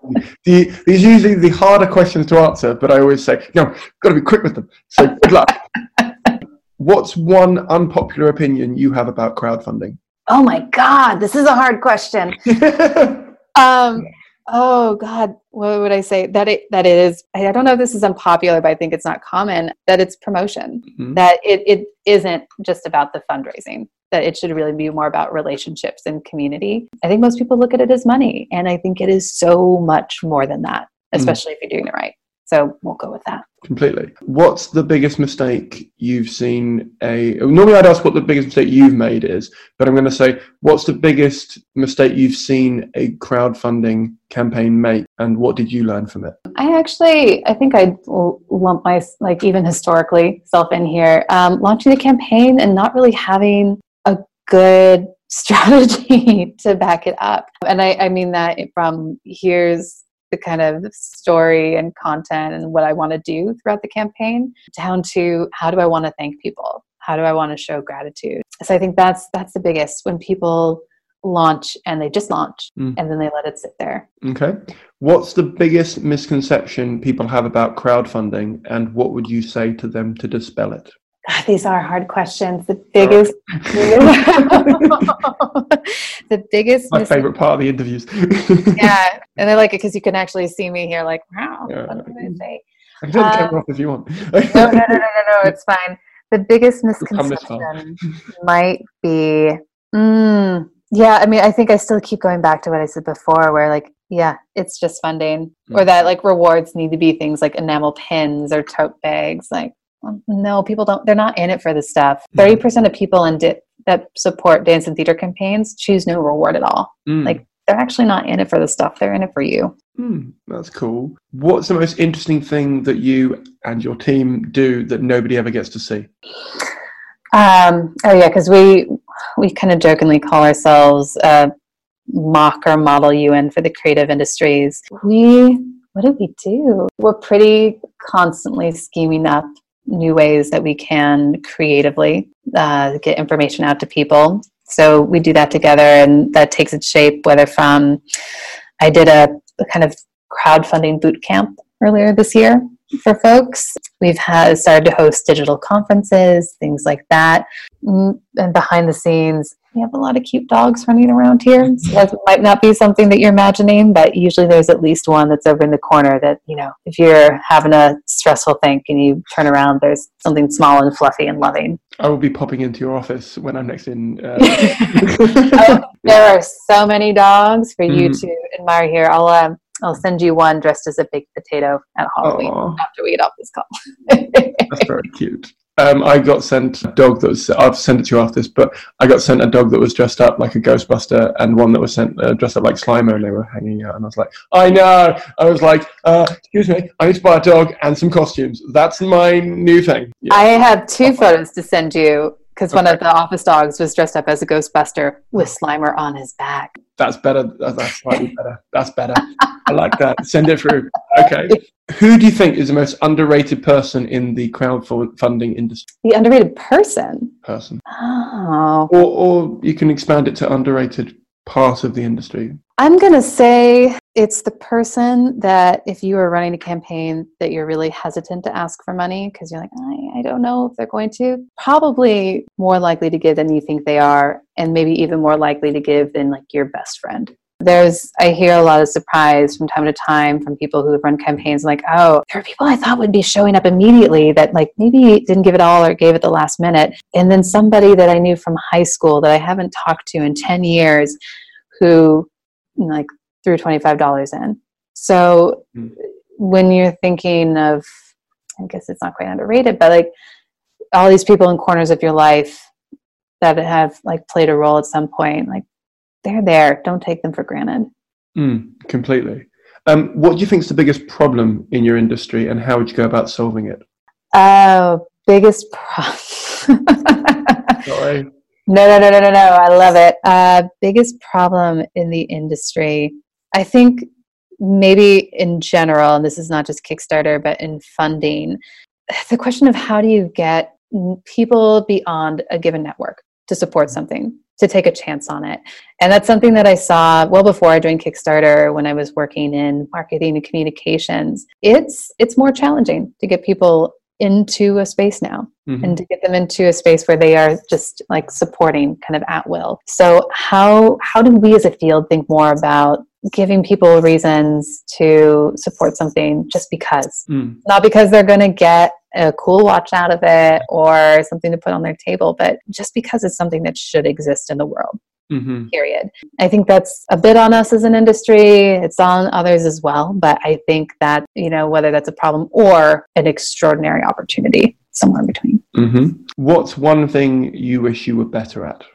[SPEAKER 12] the, these are usually the harder questions to answer, but I always say, no, got to be quick with them. So good luck. What's one unpopular opinion you have about crowdfunding?
[SPEAKER 7] Oh my God, this is a hard question. um, Oh God, what would I say? That it that it is. I don't know if this is unpopular, but I think it's not common. That it's promotion. Mm-hmm. That it it isn't just about the fundraising. That it should really be more about relationships and community. I think most people look at it as money, and I think it is so much more than that, especially mm. if you're doing it right. So we'll go with that.
[SPEAKER 12] Completely. What's the biggest mistake you've seen a... Normally I'd ask what the biggest mistake you've made is, but I'm going to say, what's the biggest mistake you've seen a crowdfunding campaign make, and what did you learn from it?
[SPEAKER 7] I actually, I think I'd lump my, like even historically, self in here. Um, launching a campaign and not really having a good strategy to back it up. And I, I mean that from here's the kind of story and content and what I want to do throughout the campaign, down to how do I want to thank people? How do I want to show gratitude? So I think that's that's the biggest, when people launch and they just launch mm. and then they let it sit there.
[SPEAKER 12] Okay. What's the biggest misconception people have about crowdfunding, and what would you say to them to dispel it?
[SPEAKER 7] God, these are hard questions. The biggest, the biggest.
[SPEAKER 12] My mis- favorite part of the interviews.
[SPEAKER 7] Yeah, and I like it because you can actually see me here, like, wow, yeah. What did I say?
[SPEAKER 12] I can turn the camera off if you want.
[SPEAKER 7] no, no, no, no, no, no, it's fine. The biggest misconception might be, mm, yeah. I mean, I think I still keep going back to what I said before, where like, yeah, it's just funding, mm. or that like rewards need to be things like enamel pins or tote bags, like. No, people don't, they're not in it for the stuff. thirty percent of people in di- that support dance and theater campaigns choose no reward at all. Mm. Like, they're actually not in it for the stuff. They're in it for you.
[SPEAKER 12] Mm, that's cool. What's the most interesting thing that you and your team do that nobody ever gets to see?
[SPEAKER 7] Um, oh yeah, because we, we kind of jokingly call ourselves uh, mock or model U N for the creative industries. We, what do we do? We're pretty constantly scheming up new ways that we can creatively uh, get information out to people. So we do that together, and that takes its shape, whether from, I did a, a kind of crowdfunding boot camp earlier this year for folks. We've had started to host digital conferences, things like that. And behind the scenes, we have a lot of cute dogs running around here. So that might not be something that you're imagining, but usually there's at least one that's over in the corner that, you know, if you're having a stressful think and you turn around, there's something small and fluffy and loving.
[SPEAKER 12] I will be popping into your office when I'm next in. Uh...
[SPEAKER 7] oh, there are so many dogs for you mm. to admire here. I'll um, I'll send you one dressed as a baked potato at Halloween. Aww. After we get off this call.
[SPEAKER 12] That's very cute. Um, I got sent a dog that was, I've sent it to you after this, but I got sent a dog that was dressed up like a Ghostbuster, and one that was sent uh, dressed up like Slimer, and they were hanging out. And I was like, I know. I was like, uh, excuse me, I need to buy a dog and some costumes. That's my new thing. Yeah.
[SPEAKER 7] I have two photos to send you, because okay. one of the office dogs was dressed up as a Ghostbuster with Slimer on his back.
[SPEAKER 12] That's better. That's slightly better. That's better. I like that. Send it through. Okay. Who do you think is the most underrated person in the crowdfunding industry?
[SPEAKER 7] The underrated person?
[SPEAKER 12] Person.
[SPEAKER 7] Oh.
[SPEAKER 12] Or, or you can expand it to underrated part of the industry.
[SPEAKER 7] I'm going to say it's the person that if you are running a campaign that you're really hesitant to ask for money because you're like, I, I don't know if they're going to, probably more likely to give than you think they are, and maybe even more likely to give than like your best friend. There's, I hear a lot of surprise from time to time from people who have run campaigns like, oh, there are people I thought would be showing up immediately that like maybe didn't give it all or gave it the last minute. And then somebody that I knew from high school that I haven't talked to in ten years who like threw twenty-five dollars in. So mm. when you're thinking of, I guess it's not quite underrated, but like all these people in corners of your life that have like played a role at some point, like they're there. Don't take them for granted.
[SPEAKER 12] Mm, completely. Um, what do you think is the biggest problem in your industry, and how would you go about solving it?
[SPEAKER 7] Oh, biggest problem.
[SPEAKER 12] Sorry.
[SPEAKER 7] No, no, no, no, no, no. I love it. Uh, biggest problem in the industry. I think maybe in general, and this is not just Kickstarter, but in funding, the question of how do you get people beyond a given network to support something, to take a chance on it. And that's something that I saw well before I joined Kickstarter when I was working in marketing and communications. It's it's more challenging to get people into a space now,
[SPEAKER 12] mm-hmm.
[SPEAKER 7] and to get them into a space where they are just like supporting kind of at will. So how how do we as a field think more about giving people reasons to support something just because,
[SPEAKER 12] mm.
[SPEAKER 7] not because they're going to get a cool watch out of it or something to put on their table, but just because it's something that should exist in the world.
[SPEAKER 12] Mm-hmm.
[SPEAKER 7] Period. I think that's a bit on us as an industry. It's on others as well. But I think that, you know, whether that's a problem or an extraordinary opportunity, somewhere in between.
[SPEAKER 12] Mm-hmm. What's one thing you wish you were better at?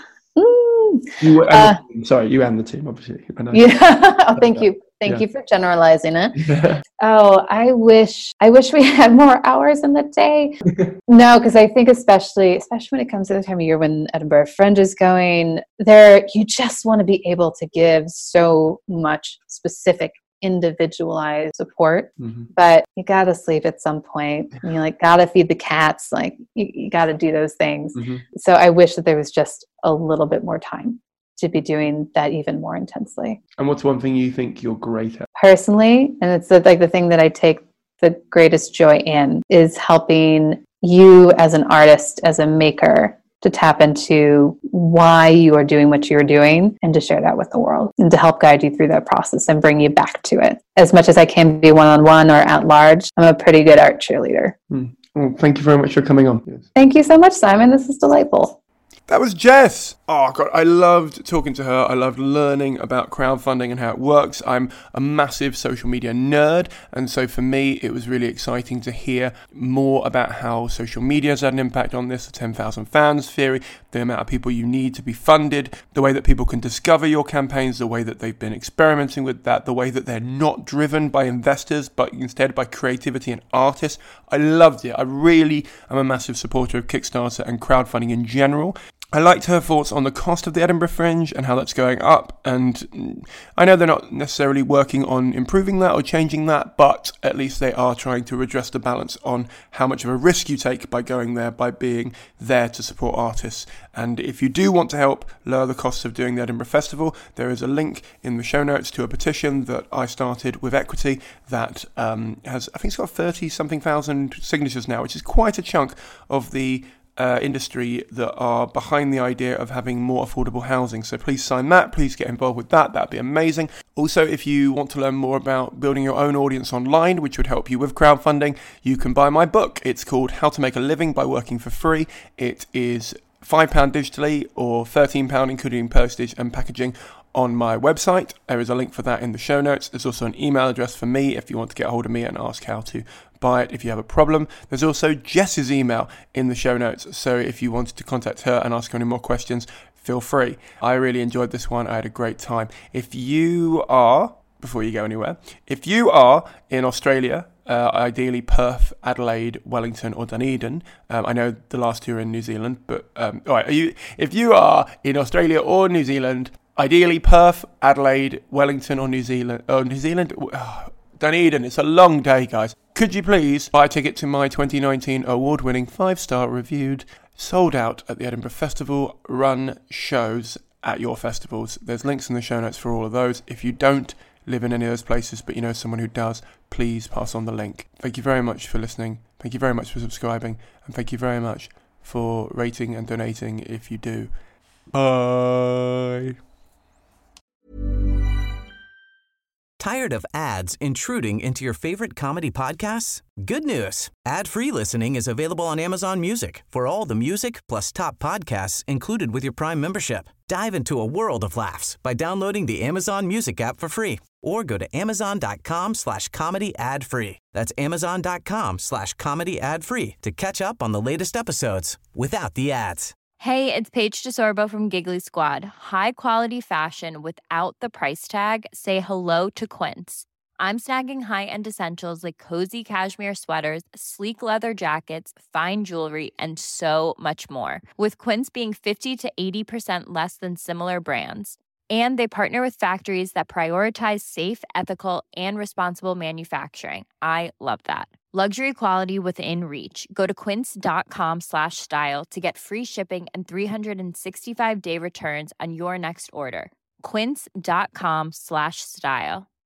[SPEAKER 7] mm.
[SPEAKER 12] You were,
[SPEAKER 7] uh,
[SPEAKER 12] sorry, you and the team, obviously. I know.
[SPEAKER 7] Yeah. Oh, thank you. Thank
[SPEAKER 12] yeah.
[SPEAKER 7] you for generalizing it. Oh, I wish I wish we had more hours in the day. No, because I think especially especially when it comes to the time of year when Edinburgh Fringe is going, there you just want to be able to give so much specific individualized support,
[SPEAKER 12] mm-hmm.
[SPEAKER 7] but you gotta sleep at some point. You like gotta feed the cats, like you, you gotta do those things.
[SPEAKER 12] Mm-hmm.
[SPEAKER 7] So I wish that there was just a little bit more time to be doing that even more intensely.
[SPEAKER 12] And what's one thing you think you're great at?
[SPEAKER 7] Personally, and it's the, like the thing that I take the greatest joy in, is helping you as an artist, as a maker, to tap into why you are doing what you're doing and to share that with the world and to help guide you through that process and bring you back to it. As much as I can be one-on-one or at large, I'm a pretty good art cheerleader.
[SPEAKER 12] Mm. Well, thank you very much for coming on. Yes.
[SPEAKER 7] Thank you so much, Simon. This is delightful.
[SPEAKER 6] That was Jess. Oh, God, I loved talking to her. I loved learning about crowdfunding and how it works. I'm a massive social media nerd, and so for me, it was really exciting to hear more about how social media has had an impact on this, the ten thousand fans theory, the amount of people you need to be funded, the way that people can discover your campaigns, the way that they've been experimenting with that, the way that they're not driven by investors, but instead by creativity and artists. I loved it. I really am a massive supporter of Kickstarter and crowdfunding in general. I liked her thoughts on the cost of the Edinburgh Fringe and how that's going up, and I know they're not necessarily working on improving that or changing that, but at least they are trying to redress the balance on how much of a risk you take by going there, by being there to support artists. And if you do want to help lower the costs of doing the Edinburgh Festival, there is a link in the show notes to a petition that I started with Equity that um, has, I think it's got thirty something thousand signatures now, which is quite a chunk of the Uh, industry that are behind the idea of having more affordable housing. So please sign that, please get involved with that, that'd be amazing. Also, if you want to learn more about building your own audience online, which would help you with crowdfunding, you can buy my book. It's called How to Make a Living by Working for Free. It is five pounds digitally or thirteen pounds including postage and packaging on my website. There is a link for that in the show notes. There's also an email address for me if you want to get a hold of me and ask how to buy it if you have a problem. There's also Jess's email in the show notes, so if you wanted to contact her and ask her any more questions, feel free. I really enjoyed this one. I had a great time. If you are, before you go anywhere, if you are in Australia, uh, ideally Perth, Adelaide, Wellington or Dunedin, um, I know the last two are in New Zealand, but um, all right, are you, if you are in Australia or New Zealand, ideally Perth, Adelaide, Wellington or New Zealand, oh, New Zealand, oh, Dunedin, it's a long day, guys. Could you please buy a ticket to my twenty nineteen award-winning five-star reviewed, sold out at the Edinburgh Festival run shows at your festivals? There's links in the show notes for all of those. If you don't live in any of those places, but you know someone who does, please pass on the link. Thank you very much for listening. Thank you very much for subscribing. And thank you very much for rating and donating if you do. Bye.
[SPEAKER 10] Tired of ads intruding into your favorite comedy podcasts? Good news. Ad-free listening is available on Amazon Music for all the music plus top podcasts included with your Prime membership. Dive into a world of laughs by downloading the Amazon Music app for free or go to amazon.com slash comedy ad free. That's amazon.com slash comedy ad free to catch up on the latest episodes without the ads.
[SPEAKER 9] Hey, it's Paige DeSorbo from Giggly Squad. High quality fashion without the price tag. Say hello to Quince. I'm snagging high-end essentials like cozy cashmere sweaters, sleek leather jackets, fine jewelry, and so much more. With Quince being fifty to eighty percent less than similar brands. And they partner with factories that prioritize safe, ethical, and responsible manufacturing. I love that. Luxury quality within reach. Go to quince.com slash style to get free shipping and three sixty-five day returns on your next order. Quince.com slash style.